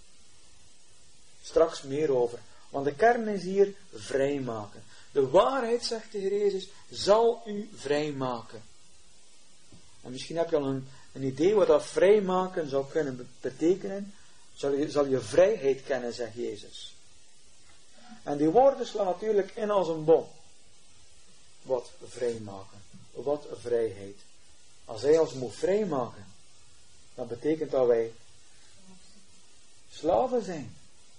Straks meer over. Want de kern is hier vrijmaken. De waarheid, zegt de Heer Jezus, zal u vrijmaken. En misschien heb je al een, een idee wat dat vrijmaken zou kunnen betekenen. Zal je, zal je vrijheid kennen, zegt Jezus. En die woorden slaan natuurlijk in als een bom. Wat vrijmaken. Wat vrijheid. Als hij ons moet vrijmaken, dan betekent dat wij slaven zijn.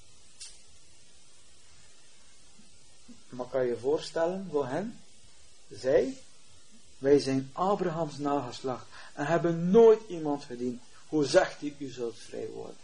Maar kan je je voorstellen voor hen? Zij, wij zijn Abrahams nageslacht en hebben nooit iemand gediend. Hoe zegt hij, u zult vrij worden?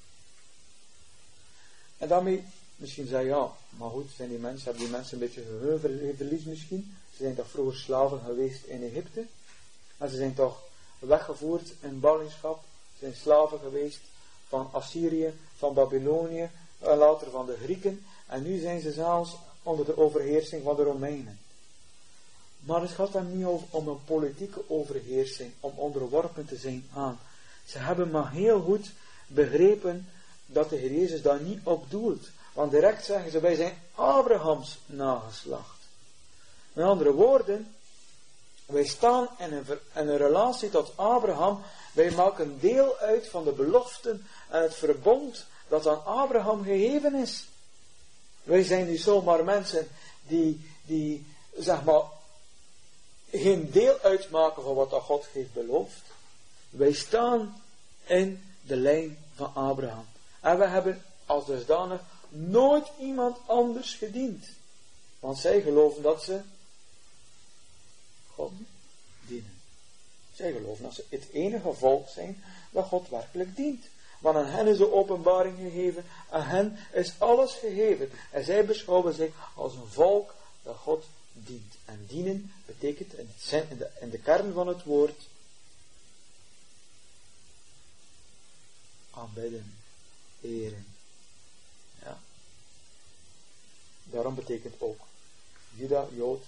En daarmee, misschien zei je, ja, maar goed, zijn die mensen, hebben die mensen een beetje geheugenverlies misschien? Ze zijn toch vroeger slaven geweest in Egypte? En ze zijn toch weggevoerd in ballingschap? Ze zijn slaven geweest van Assyrië, van Babylonië, en later van de Grieken. En nu zijn ze zelfs onder de overheersing van de Romeinen. Maar het gaat dan niet over, om een politieke overheersing, om onderworpen te zijn aan. Ze hebben maar heel goed begrepen dat de Heer Jezus daar niet op doelt. Want direct zeggen ze, wij zijn Abrahams nageslacht. Met andere woorden, wij staan in een, in een relatie tot Abraham. Wij maken deel uit van de beloften en het verbond dat aan Abraham gegeven is. Wij zijn niet zomaar mensen die, die zeg maar, geen deel uitmaken van wat dat God heeft beloofd. Wij staan in de lijn van Abraham. En we hebben als dusdanig nooit iemand anders gediend. Want zij geloven dat ze God dienen. Zij geloven dat ze het enige volk zijn dat God werkelijk dient. Want aan hen is de openbaring gegeven. Aan hen is alles gegeven. En zij beschouwen zich als een volk dat God dient. En dienen betekent in, het, in, de, in de kern van het woord aanbidden, eren. Ja. Daarom betekent ook Juda, Jood,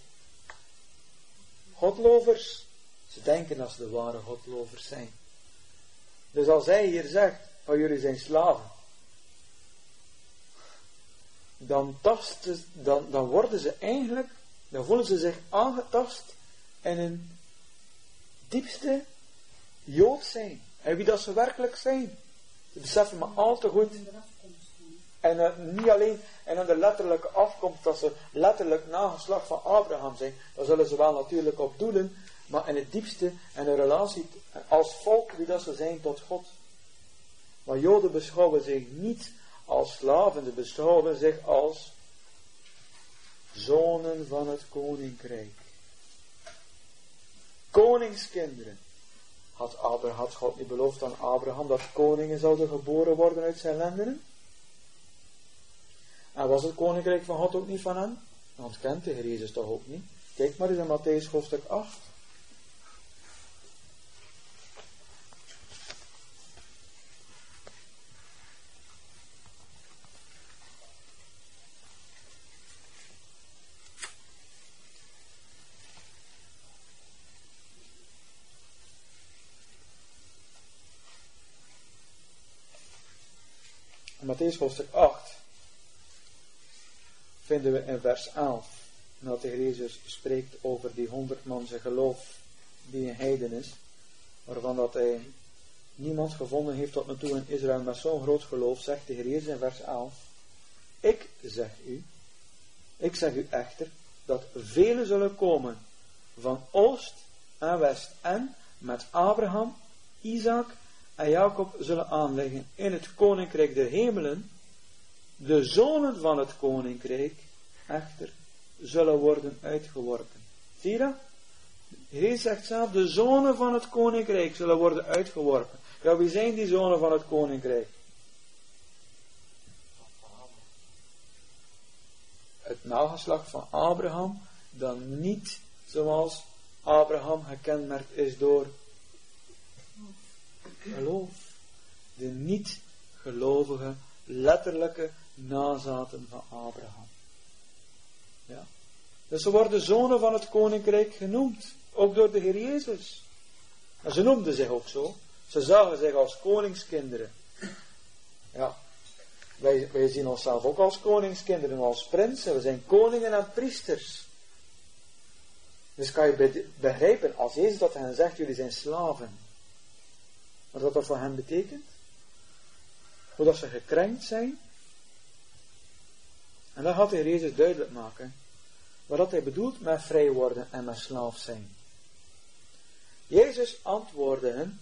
Godlovers. Ze denken dat ze de ware Godlovers zijn. Dus als hij hier zegt, van jullie zijn slaven, dan, tasten, dan, dan worden ze eigenlijk, dan voelen ze zich aangetast in een diepste Jood zijn. En wie dat ze werkelijk zijn. Ze beseffen maar al te goed. En uh, niet alleen en in de letterlijke afkomst, dat ze letterlijk nageslacht van Abraham zijn. Daar zullen ze wel natuurlijk op doelen. Maar in het diepste en een relatie als volk wie dat ze zijn tot God. Maar Joden beschouwen zich niet als slaven. Ze beschouwen zich als zonen van het koninkrijk. Koningskinderen. Had, Abraham, had God niet beloofd aan Abraham dat koningen zouden geboren worden uit zijn lendenen? En was het koninkrijk van God ook niet van hem? Want kent de Heer Jezus toch ook niet? Kijk maar eens in Mattheüs hoofdstuk acht. Mattheüs hoofdstuk acht vinden we in vers elf, dat de Heer Jezus spreekt over die honderdmanse geloof die een heiden is, waarvan dat hij niemand gevonden heeft tot nu toe in Israël met zo'n groot geloof, zegt de Heer Jezus in vers elf, ik zeg u, ik zeg u echter, dat velen zullen komen van oost en west en met Abraham, Isaac en Jacob zullen aanleggen in het koninkrijk der hemelen. De zonen van het koninkrijk echter zullen worden uitgeworpen. Zie je dat? Hij zegt zelf, de zonen van het koninkrijk zullen worden uitgeworpen. Ja, wie zijn die zonen van het koninkrijk? Het nageslacht van Abraham, dan niet zoals Abraham gekenmerkt is door geloof. De niet-gelovige, letterlijke nazaten van Abraham. Ja. Dus ze worden zonen van het koninkrijk genoemd. Ook door de Heer Jezus. En ze noemden zich ook zo. Ze zagen zich als koningskinderen. Ja, wij, wij zien onszelf ook als koningskinderen, als prinsen. We zijn koningen en priesters. Dus kan je begrijpen, als Jezus dat hen zegt, jullie zijn slaven. Wat dat, dat voor hen betekent? Hoe dat ze gekrenkt zijn. En dan gaat hij Jezus duidelijk maken wat hij bedoelt met vrij worden en met slaaf zijn. Jezus antwoordde hen,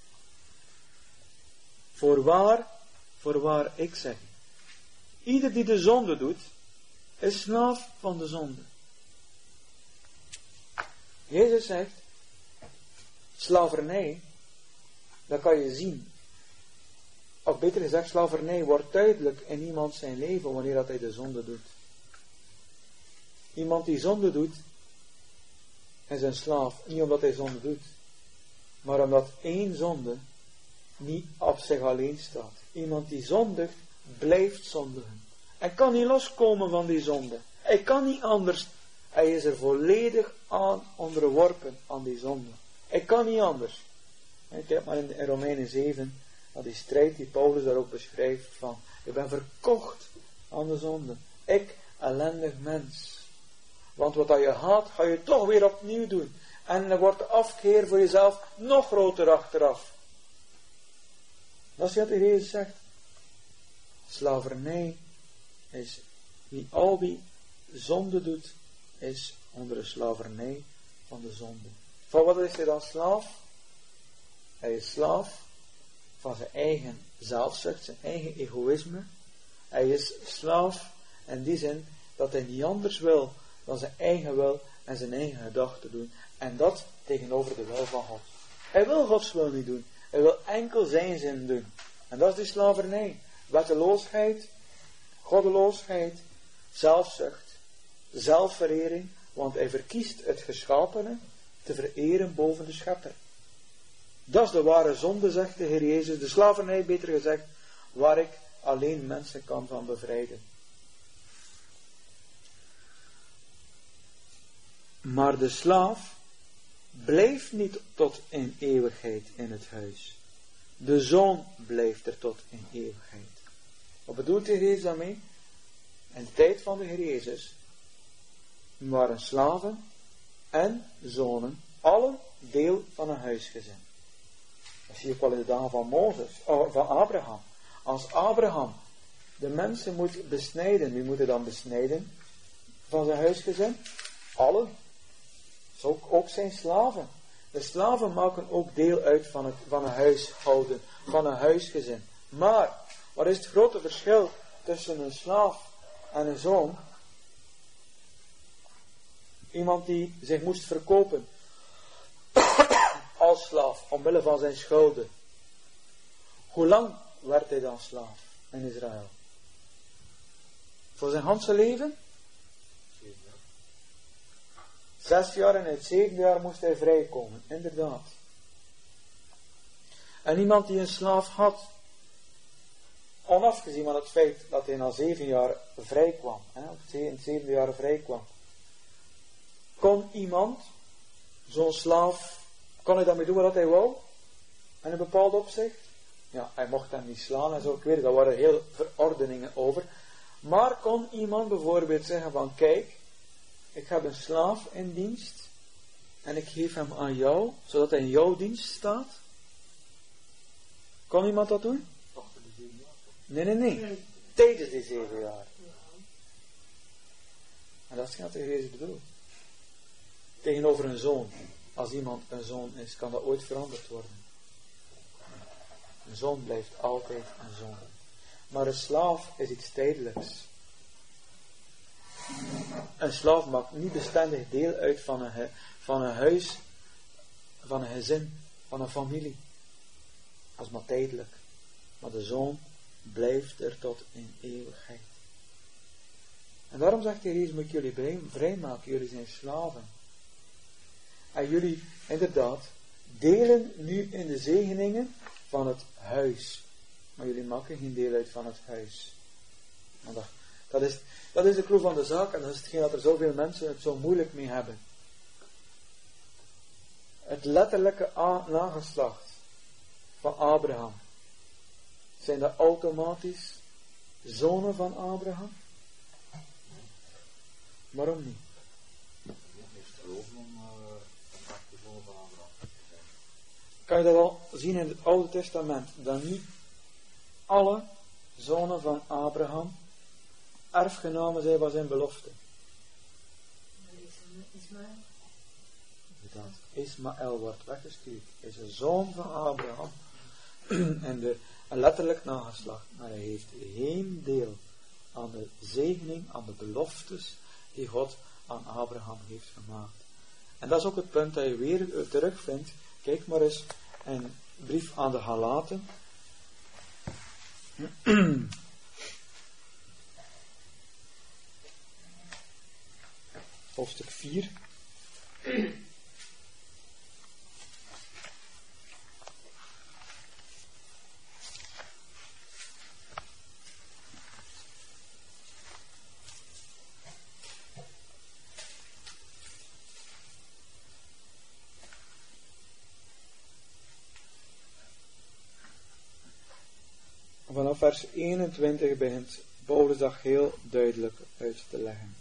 voorwaar, voorwaar ik zeg, ieder die de zonde doet, is slaaf van de zonde. Jezus zegt, slavernij, dat kan je zien. Of beter gezegd, slavernij wordt duidelijk in iemand zijn leven wanneer dat hij de zonde doet. Iemand die zonde doet, is een slaaf. Niet omdat hij zonde doet, maar omdat één zonde niet op zich alleen staat. Iemand die zondigt, blijft zondigen. Hij kan niet loskomen van die zonde. Hij kan niet anders. Hij is er volledig aan onderworpen aan die zonde. Hij kan niet anders. En kijk maar in Romeinen zeven, dat die strijd die Paulus daar ook beschrijft van, je bent verkocht aan de zonde. Ik, ellendig mens. Want wat je haat, ga je toch weer opnieuw doen. En dan wordt de afkeer voor jezelf nog groter achteraf. Dat is wat de Jezus zegt. Slavernij is, wie al wie zonde doet, is onder de slavernij van de zonde. Van wat is hij dan slaaf? Hij is slaaf van zijn eigen zelfzucht, zijn eigen egoïsme. Hij is slaaf in die zin dat hij niet anders wil dan zijn eigen wil en zijn eigen gedachten doen. En dat tegenover de wil van God. Hij wil Gods wil niet doen. Hij wil enkel zijn zin doen. En dat is die slavernij. Wetteloosheid, goddeloosheid, zelfzucht, zelfverering. Want hij verkiest het geschapene te vereren boven de schepper. Dat is de ware zonde, zegt de Heer Jezus. De slavernij, beter gezegd, waar ik alleen mensen kan van bevrijden. Maar de slaaf blijft niet tot in eeuwigheid in het huis. De zoon blijft er tot in eeuwigheid. Wat bedoelt de Heer Jezus daarmee? In de tijd van de Heer Jezus waren slaven en zonen allen deel van een huisgezin. Dat zie je ook wel in de dagen van Mozes, oh, van Abraham. Als Abraham de mensen moet besnijden, wie moet hij dan besnijden van zijn huisgezin? Allen. Zo ook zijn slaven. De slaven maken ook deel uit van, het, van een huishouden, van een huisgezin. Maar, wat is het grote verschil tussen een slaaf en een zoon? Iemand die zich moest verkopen als slaaf, omwille van zijn schulden. Hoe lang werd hij dan slaaf in Israël? Voor zijn ganse leven? Zes jaar en in het zevende jaar moest hij vrijkomen, inderdaad. En iemand die een slaaf had, onafgezien van het feit dat hij na zeven jaar vrij kwam, hè, of in het zevende jaar vrij kwam, kon iemand, zo'n slaaf, kon hij daarmee doen wat hij wou? In een bepaald opzicht? Ja, hij mocht hem niet slaan en zo, ik weet het, daar waren heel verordeningen over. Maar kon iemand bijvoorbeeld zeggen van, kijk, ik heb een slaaf in dienst en ik geef hem aan jou, zodat hij in jouw dienst staat? Kon iemand dat doen? Nee, nee, nee. Tijdens die zeven jaar. En dat is wat de Heer Jezus bedoelt. Tegenover een zoon. Als iemand een zoon is, kan dat ooit veranderd worden. Een zoon blijft altijd een zoon. Maar een slaaf is iets tijdelijks. Een slaaf maakt niet bestendig deel uit van een, van een huis, van een gezin, van een familie. Dat is maar tijdelijk. Maar de zoon blijft er tot in eeuwigheid. En daarom zegt de Jezus, moet ik jullie vrijmaken, jullie zijn slaven. En jullie, inderdaad, delen nu in de zegeningen van het huis. Maar jullie maken geen deel uit van het huis. Maar dat, dat, is, dat is de clue van de zaak en dat is hetgeen dat er zoveel mensen het zo moeilijk mee hebben. het letterlijke a- nageslacht van Abraham? Zijn dat automatisch zonen van Abraham? Waarom niet? Kan je dat al zien in het Oude Testament, dat niet alle zonen van Abraham erfgenamen zijn van zijn belofte? Ismaël. Ismaël wordt weggestuurd, is een zoon van Abraham en de en letterlijk nageslacht, maar hij heeft geen deel aan de zegening, aan de beloftes die God aan Abraham heeft gemaakt. En dat is ook het punt dat je weer terugvindt. Kijk maar eens in een brief aan de Galaten. Hoofdstuk vier. Vanaf vers eenentwintig begint Paulus dat heel duidelijk uit te leggen.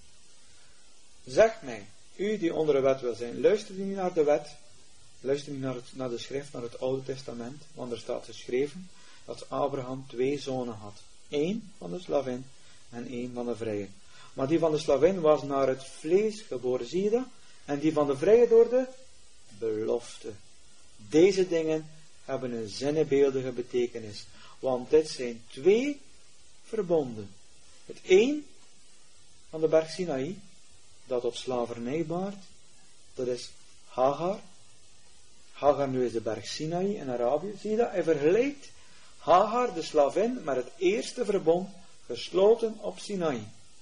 Zeg mij, u die onder de wet wil zijn, luister niet naar de wet, luister niet naar, het, naar de schrift, naar het Oude Testament, want er staat geschreven dat Abraham twee zonen had. Eén van de slavin en één van de vrije. Maar die van de slavin was naar het vlees geboren, zie je dat? En die van de vrije door de belofte. Deze dingen hebben een zinnebeeldige betekenis. Want dit zijn twee verbonden. Het een van de berg Sinaï, dat op slavernij baart, dat is Hagar. Hagar nu is de berg Sinaï in Arabië. Zie je dat? Hij vergelijkt Hagar, de slavin, met het eerste verbond, gesloten op Sinaï.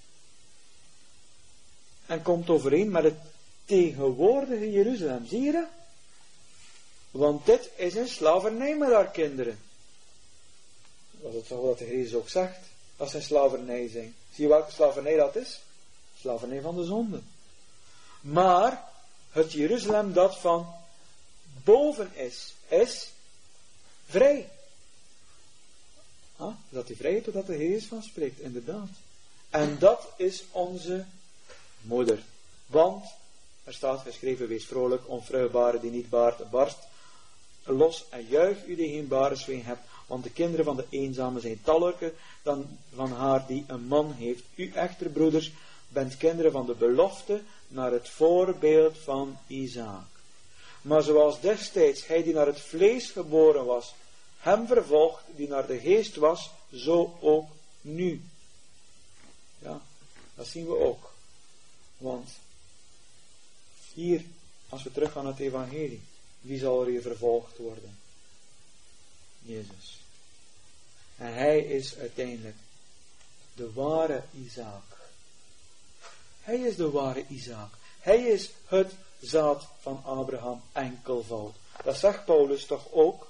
En komt overeen met het tegenwoordige Jeruzalem. Zie je dat? Want dit is een slavernij met haar kinderen. Dat is het toch wat de Heer Jezus ook zegt, dat ze slavernij zijn. Zie je welke slavernij dat is? Slavernij van de zonde. Maar het Jeruzalem dat van boven is, is vrij. Ah, dat die vrijheid totdat de Heer Jezus van spreekt, inderdaad. En dat is onze moeder. Want er staat geschreven, wees vrolijk, onvruchtbare die niet baart, barst los en juich u die geen barensween hebt. Want de kinderen van de eenzame zijn talrijker dan van haar die een man heeft. U echter, broeders, bent kinderen van de belofte naar het voorbeeld van Isaak. Maar zoals destijds hij die naar het vlees geboren was, hem vervolgt die naar de geest was, zo ook nu. Ja, dat zien we ook. Want hier, als we teruggaan naar het evangelie, wie zal er hier vervolgd worden? Jezus. En hij is uiteindelijk de ware Isaak. Hij is de ware Isaak. Hij is het zaad van Abraham enkelvoud. Dat zegt Paulus toch ook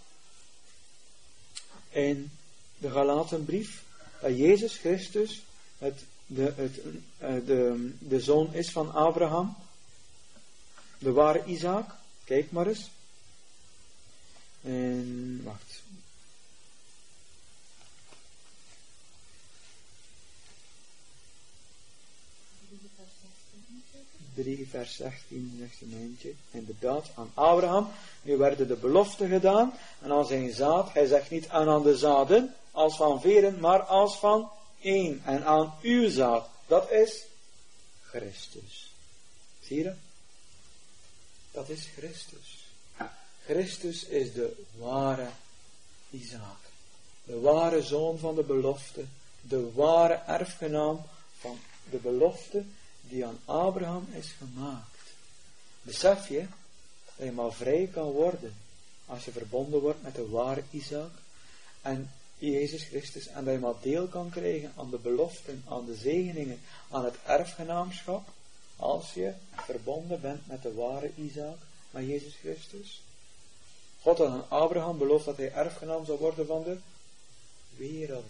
in de Galatenbrief, dat Jezus Christus het, de, het, de, de zoon is van Abraham, de ware Isaak. Kijk maar eens. En wacht. drie vers zestien zegt een eindje. Inderdaad, aan Abraham. Nu werden de beloften gedaan. En aan zijn zaad. Hij zegt niet aan aan de zaden. Als van veren. Maar als van één. En aan uw zaad. Dat is Christus. Zie je dat? Dat is Christus. Christus is de ware Isaak. De ware zoon van de belofte. De ware erfgenaam van de belofte die aan Abraham is gemaakt. Besef je dat je maar vrij kan worden als je verbonden wordt met de ware Isaak en Jezus Christus, en dat je maar deel kan krijgen aan de beloften, aan de zegeningen, aan het erfgenaamschap, als je verbonden bent met de ware Isaak, met Jezus Christus. God had aan Abraham beloofd dat hij erfgenaam zou worden van de wereld.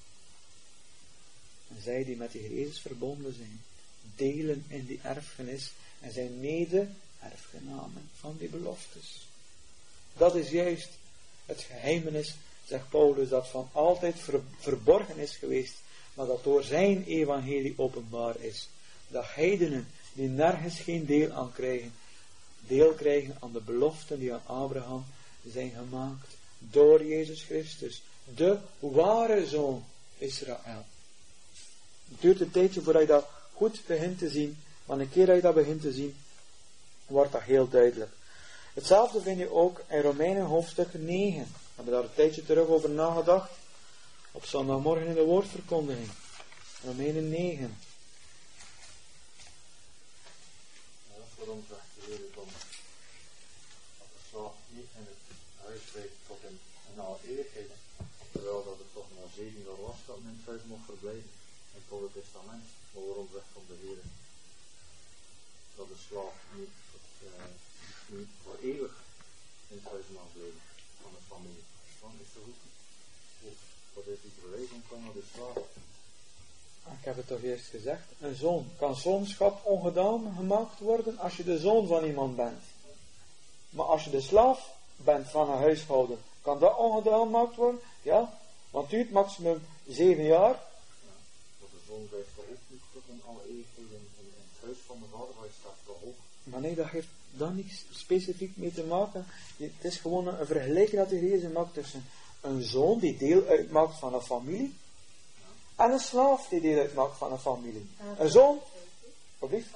En zij die met de Heer Jezus verbonden zijn, delen in die erfenis en zijn mede erfgenamen van die beloftes. Dat is juist het geheimenis, zegt Paulus, dat van altijd ver, verborgen is geweest, maar dat door zijn evangelie openbaar is. Dat heidenen die nergens geen deel aan krijgen, deel krijgen aan de beloften die aan Abraham zijn gemaakt door Jezus Christus, de ware zoon Israël. Het duurt een tijdje voordat je dat goed begint te zien, maar een keer dat je dat begint te zien, wordt dat heel duidelijk. Hetzelfde vind je ook in Romeinen hoofdstuk negen. We hebben daar een tijdje terug over nagedacht, op zondagmorgen in de woordverkondiging. Romeinen negen. Ja, waarom zegt de Heer dan dat de slaaf niet in het huis blijft tot in, in alle eeuwigheden, terwijl dat het toch maar zeven jaar was dat men in het huis mocht verblijven in het Oude Testament. Maar waarom zegt dan de Heer dat de slaaf niet, uh, niet voor eeuwig in het huis mag blijven van de familie? Dan is het goed. Wat is die verwijzing van naar de slaaf? Ik heb het toch eerst gezegd. Een zoon. Kan zoonschap ongedaan gemaakt worden als je de zoon van iemand bent. Maar als je de slaaf bent van een huishouden, kan dat ongedaan gemaakt worden? Ja. Want het duurt maximum zeven jaar. Ja, want de zoon blijft toch ook niet tot in alle eeuwigheden in, in, in het huis van de vader, hij staat toch ook. Maar nee, dat heeft daar niks specifiek mee te maken. Het is gewoon een vergelijking dat de Heer Jezus maakt tussen een zoon die deel uitmaakt van een familie en een slaaf die deel uitmaakt van een familie. Een zoon, alsjeblieft.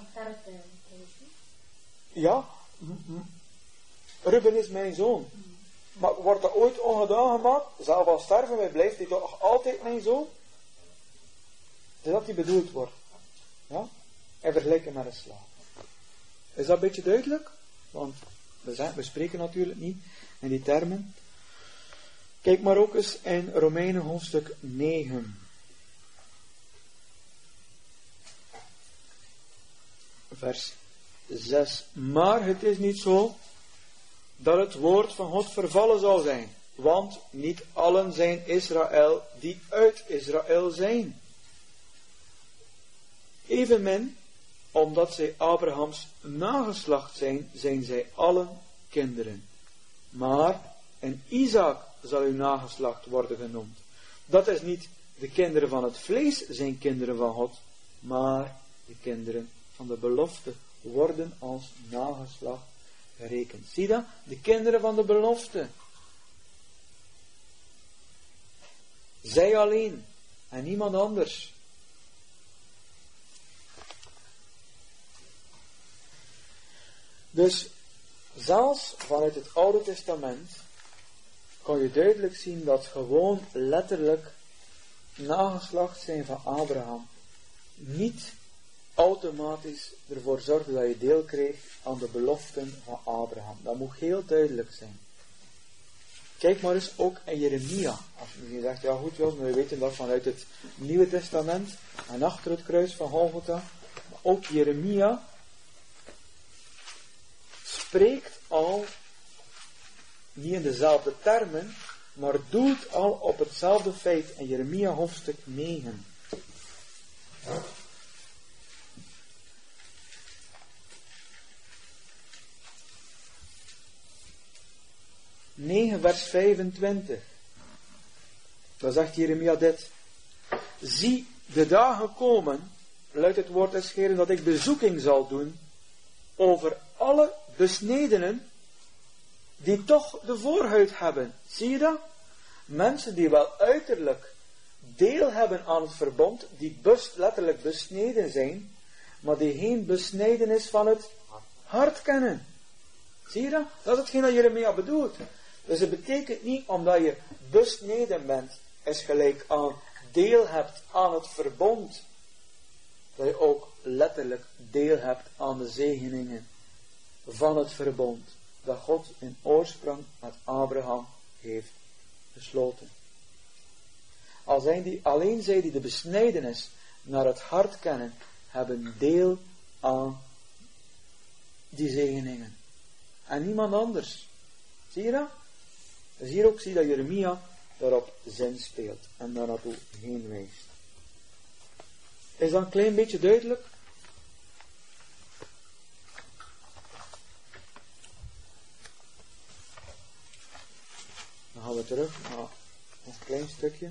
Ja, Ruben is mijn zoon. Maar wordt dat ooit ongedaan gemaakt? Zelf al sterven wij, blijft hij toch altijd mijn zoon? Dus dat die bedoeld wordt. Ja? En vergelijken met een slaaf. Is dat een beetje duidelijk? Want we, zijn, we spreken natuurlijk niet in die termen. Kijk maar ook eens in Romeinen hoofdstuk negen. Vers zes. Maar het is niet zo dat het woord van God vervallen zal zijn. Want niet allen zijn Israël die uit Israël zijn. Evenmin, omdat zij Abrahams nageslacht zijn, zijn zij allen kinderen. Maar in Isaac zal uw nageslacht worden genoemd. Dat is niet de kinderen van het vlees zijn kinderen van God, maar de kinderen van de belofte worden als nageslacht gerekend. Zie dat? De kinderen van de belofte. Zij alleen en niemand anders. Dus zelfs vanuit het Oude Testament kan je duidelijk zien dat gewoon letterlijk nageslacht zijn van Abraham niet automatisch ervoor zorgde dat je deel kreeg aan de beloften van Abraham. Dat moet heel duidelijk zijn. Kijk maar eens ook in Jeremia. Als je misschien zegt, ja goed Jos, maar we weten dat vanuit het Nieuwe Testament en achter het kruis van Golgotha. Maar ook Jeremia spreekt al, niet in dezelfde termen, maar doelt al op hetzelfde feit in Jeremia hoofdstuk negen. negen vers vijfentwintig. Dan zegt Jeremia dit. Zie, de dagen komen, luidt het woord des Heeren, dat ik bezoeking zal doen over alle besnedenen die toch de voorhuid hebben. Zie je dat? Mensen die wel uiterlijk deel hebben aan het verbond, die best, letterlijk besneden zijn, maar die geen besnedenis van het hart kennen. Zie je dat? Dat is hetgeen dat Jeremia bedoelt. Dus het betekent niet omdat je besneden bent, is gelijk aan deel hebt aan het verbond, dat je ook letterlijk deel hebt aan de zegeningen van het verbond, dat God in oorsprong met Abraham heeft gesloten. Al zijn die, alleen zij die de besnijdenis naar het hart kennen, hebben deel aan die zegeningen. En niemand anders. Zie je dat? Dus hier ook zie je dat Jeremia daarop zin speelt en daar naartoe heen wijst. Is dat een klein beetje duidelijk? gaan we terug naar een klein stukje.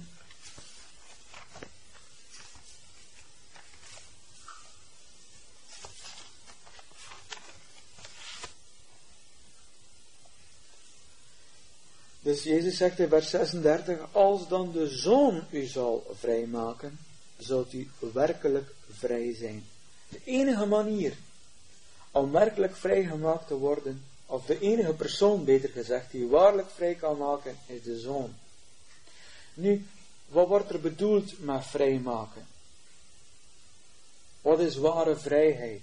Dus Jezus zegt in vers zesendertig, als dan de Zoon u zal vrijmaken, zult u werkelijk vrij zijn. De enige manier om werkelijk vrijgemaakt te worden, of de enige persoon, beter gezegd, die waarlijk vrij kan maken, is de Zoon. Nu, wat wordt er bedoeld met vrijmaken? Wat is ware vrijheid?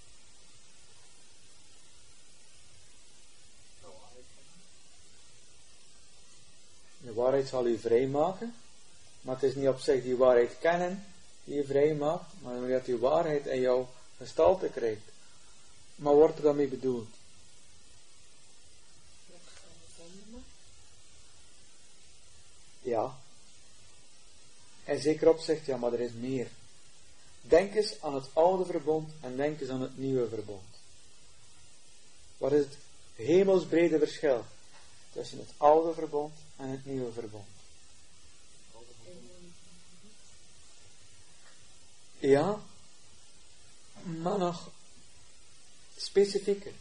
De waarheid zal u vrijmaken, maar het is niet op zich die waarheid kennen die je vrij maakt, maar dat die waarheid in jouw gestalte krijgt. Maar wat wordt er dan mee bedoeld? Ja. In zeker opzicht, ja, maar er is meer. Denk eens aan het oude verbond en denk eens aan het nieuwe verbond. Wat is het hemelsbrede verschil tussen het oude verbond en het nieuwe verbond? Ja, maar nog specifieker.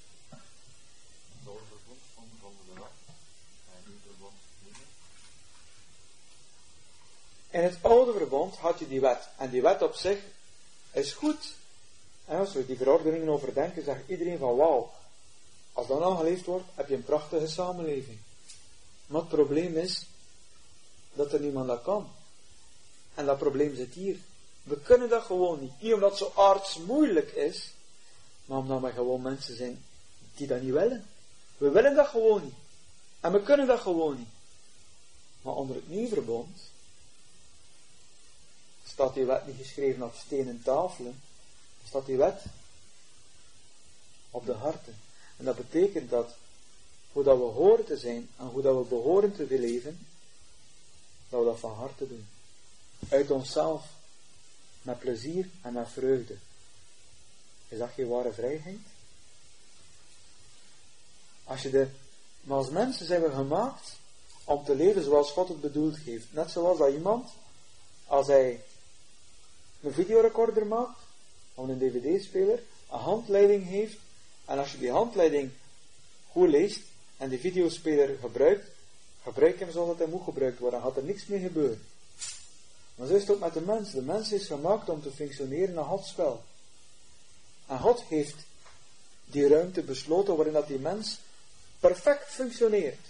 In het oude verbond had je die wet. En die wet op zich is goed. En als we die verordeningen overdenken, zegt iedereen van wauw. Als dat nou geleefd wordt, heb je een prachtige samenleving. Maar het probleem is dat er niemand dat kan. En dat probleem zit hier. We kunnen dat gewoon niet. Niet omdat het zo aardsmoeilijk is, maar omdat we gewoon mensen zijn die dat niet willen. We willen dat gewoon niet. En we kunnen dat gewoon niet. Maar onder het nieuwe verbond staat die wet niet geschreven op stenen tafelen, staat die wet op de harten. En dat betekent dat hoe dat we horen te zijn en hoe dat we behoren te leven, dat we dat van harte doen. Uit onszelf, met plezier en met vreugde. Is dat geen ware vrijheid? Als je de, maar als mensen zijn we gemaakt om te leven zoals God het bedoeld heeft. Net zoals dat iemand, als hij een videorecorder maakt, of een dvd-speler, een handleiding heeft, en als je die handleiding goed leest, en die videospeler gebruikt, gebruik hem zoals dat hij moet gebruikt worden, dan gaat er niks mee gebeuren. Maar zo is het ook met de mens. De mens is gemaakt om te functioneren naar Gods spel. En God heeft die ruimte besloten waarin dat die mens perfect functioneert.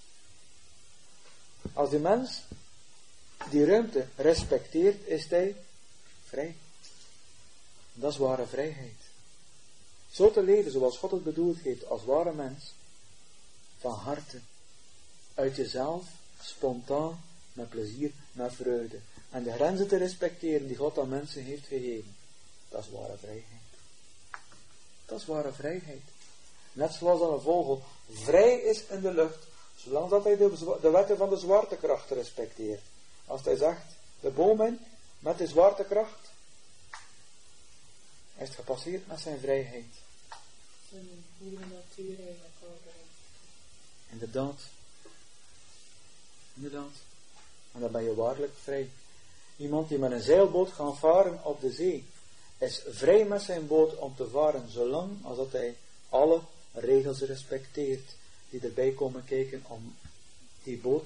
Als die mens die ruimte respecteert, is hij vrij. Dat is ware vrijheid. Zo te leven zoals God het bedoeld heeft als ware mens, van harte, uit jezelf, spontaan, met plezier, met vreugde. En de grenzen te respecteren die God aan mensen heeft gegeven. Dat is ware vrijheid. Dat is ware vrijheid. Net zoals dan een vogel vrij is in de lucht, zolang dat hij de, de wetten van de zwaartekracht respecteert. Als hij zegt, de boom in, met de zwaartekracht, is het gepasseerd met zijn vrijheid. Een nieuwe natuur eigenlijk al. Inderdaad. Inderdaad. En dan ben je waarlijk vrij. Iemand die met een zeilboot gaat varen op de zee, is vrij met zijn boot om te varen, zolang als dat hij alle regels respecteert, die erbij komen kijken om die boot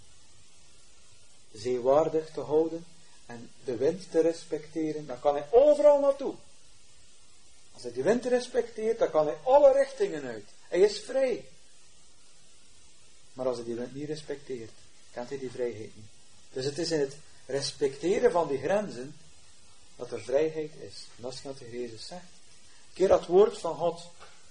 zeewaardig te houden en de wind te respecteren. Dan kan hij overal naartoe. Als hij die wind respecteert, dan kan hij alle richtingen uit. Hij is vrij. Maar als hij die wind niet respecteert, kent hij die vrijheid niet. Dus het is in het respecteren van die grenzen dat er vrijheid is. En dat is wat de Heer Jezus zegt. Keer dat woord van God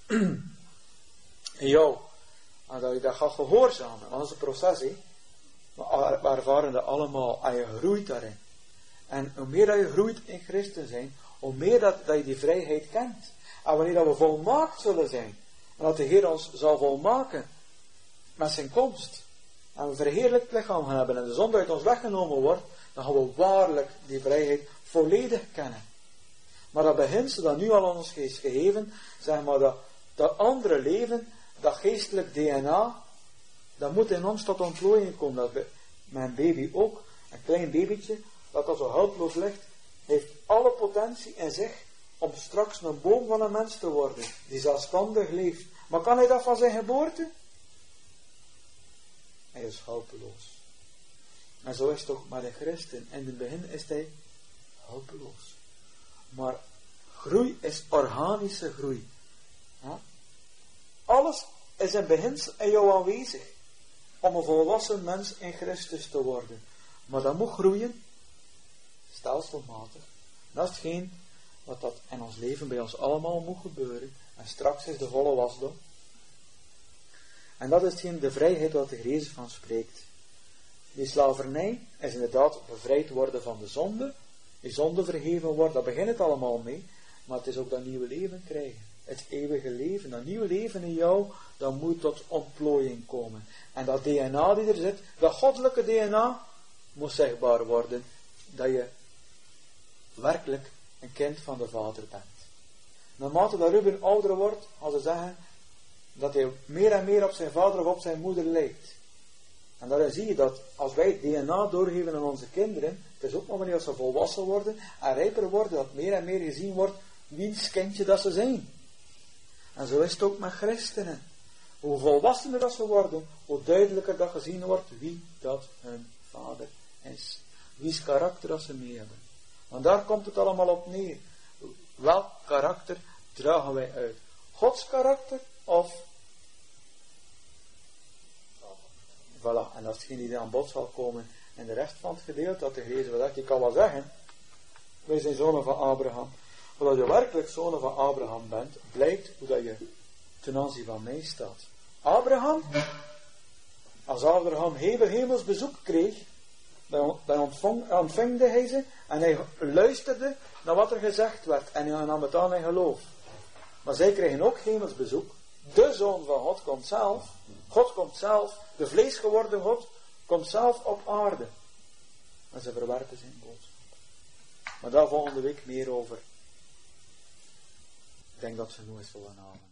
in jou, en dat je dat gaat gehoorzamen. Dat is een proces, he. We ervaren dat allemaal en je groeit daarin. En hoe meer dat je groeit in Christus zijn, hoe meer dat, dat je die vrijheid kent. En wanneer dat we volmaakt zullen zijn, en dat de Heer ons zal volmaken met zijn komst, en we een verheerlijkt lichaam gaan hebben en de zonde uit ons weggenomen wordt, dan gaan we waarlijk die vrijheid volledig kennen. Maar dat beginsel dat nu al aan ons is gegeven, zeg maar dat, dat andere leven, dat geestelijk D N A, Dat moet in ons tot ontplooiing komen. Dat we, mijn baby ook, een klein babytje, dat dat zo hulpeloos ligt, heeft alle potentie in zich om straks een boom van een mens te worden, die zelfstandig leeft. Maar kan hij dat van zijn geboorte? Hij is hulpeloos. En zo is het ook met de christen. In het begin is hij hulpeloos. Maar groei is organische groei. Ja? Alles is in beginsel in jou aanwezig om een volwassen mens in Christus te worden. Maar dat moet groeien stelselmatig. Dat is hetgeen wat dat in ons leven bij ons allemaal moet gebeuren. En straks is de volle wasdom. En dat is hetgeen de vrijheid wat de Heer Jezus van spreekt. Die slavernij is inderdaad bevrijd worden van de zonde. Die zonde vergeven wordt, daar begint het allemaal mee. Maar het is ook dat nieuwe leven krijgen. Het eeuwige leven, dat nieuwe leven in jou, dat moet tot ontplooiing komen. En dat D N A die er zit, dat goddelijke D N A, moet zichtbaar worden. Dat je werkelijk een kind van de Vader bent. Naarmate dat Ruben ouder wordt, als ze zeggen dat hij meer en meer op zijn vader of op zijn moeder lijkt. En daarin zie je dat als wij het D N A doorgeven aan onze kinderen, het is ook maar wanneer ze volwassen worden en rijper worden, dat meer en meer gezien wordt wiens kindje dat ze zijn. En zo is het ook met christenen. Hoe volwassener dat ze worden, hoe duidelijker dat gezien wordt wie dat hun vader is. Wie's karakter dat ze mee hebben. Want daar komt het allemaal op neer. Welk karakter dragen wij uit? Gods karakter of... Voilà, en dat is hetgeen die aan bod zal komen in de rest van het gedeelte dat de Heer zegt. Je kan wel zeggen, wij zijn zonen van Abraham. Maar dat je werkelijk zonen van Abraham bent, blijkt hoe dat je ten aanzien van mij staat. Abraham, als Abraham hemels bezoek kreeg, dan, dan ontvang, ontvingde hij ze en hij luisterde naar wat er gezegd werd en hij nam het aan in geloof. Maar zij kregen ook hemels bezoek. De Zoon van God komt zelf. God komt zelf. De vlees geworden God komt zelf op aarde. En ze verwerpen zijn boodschap. Maar daar volgende week meer over. Ik denk dat ze genoeg is voor vanavond.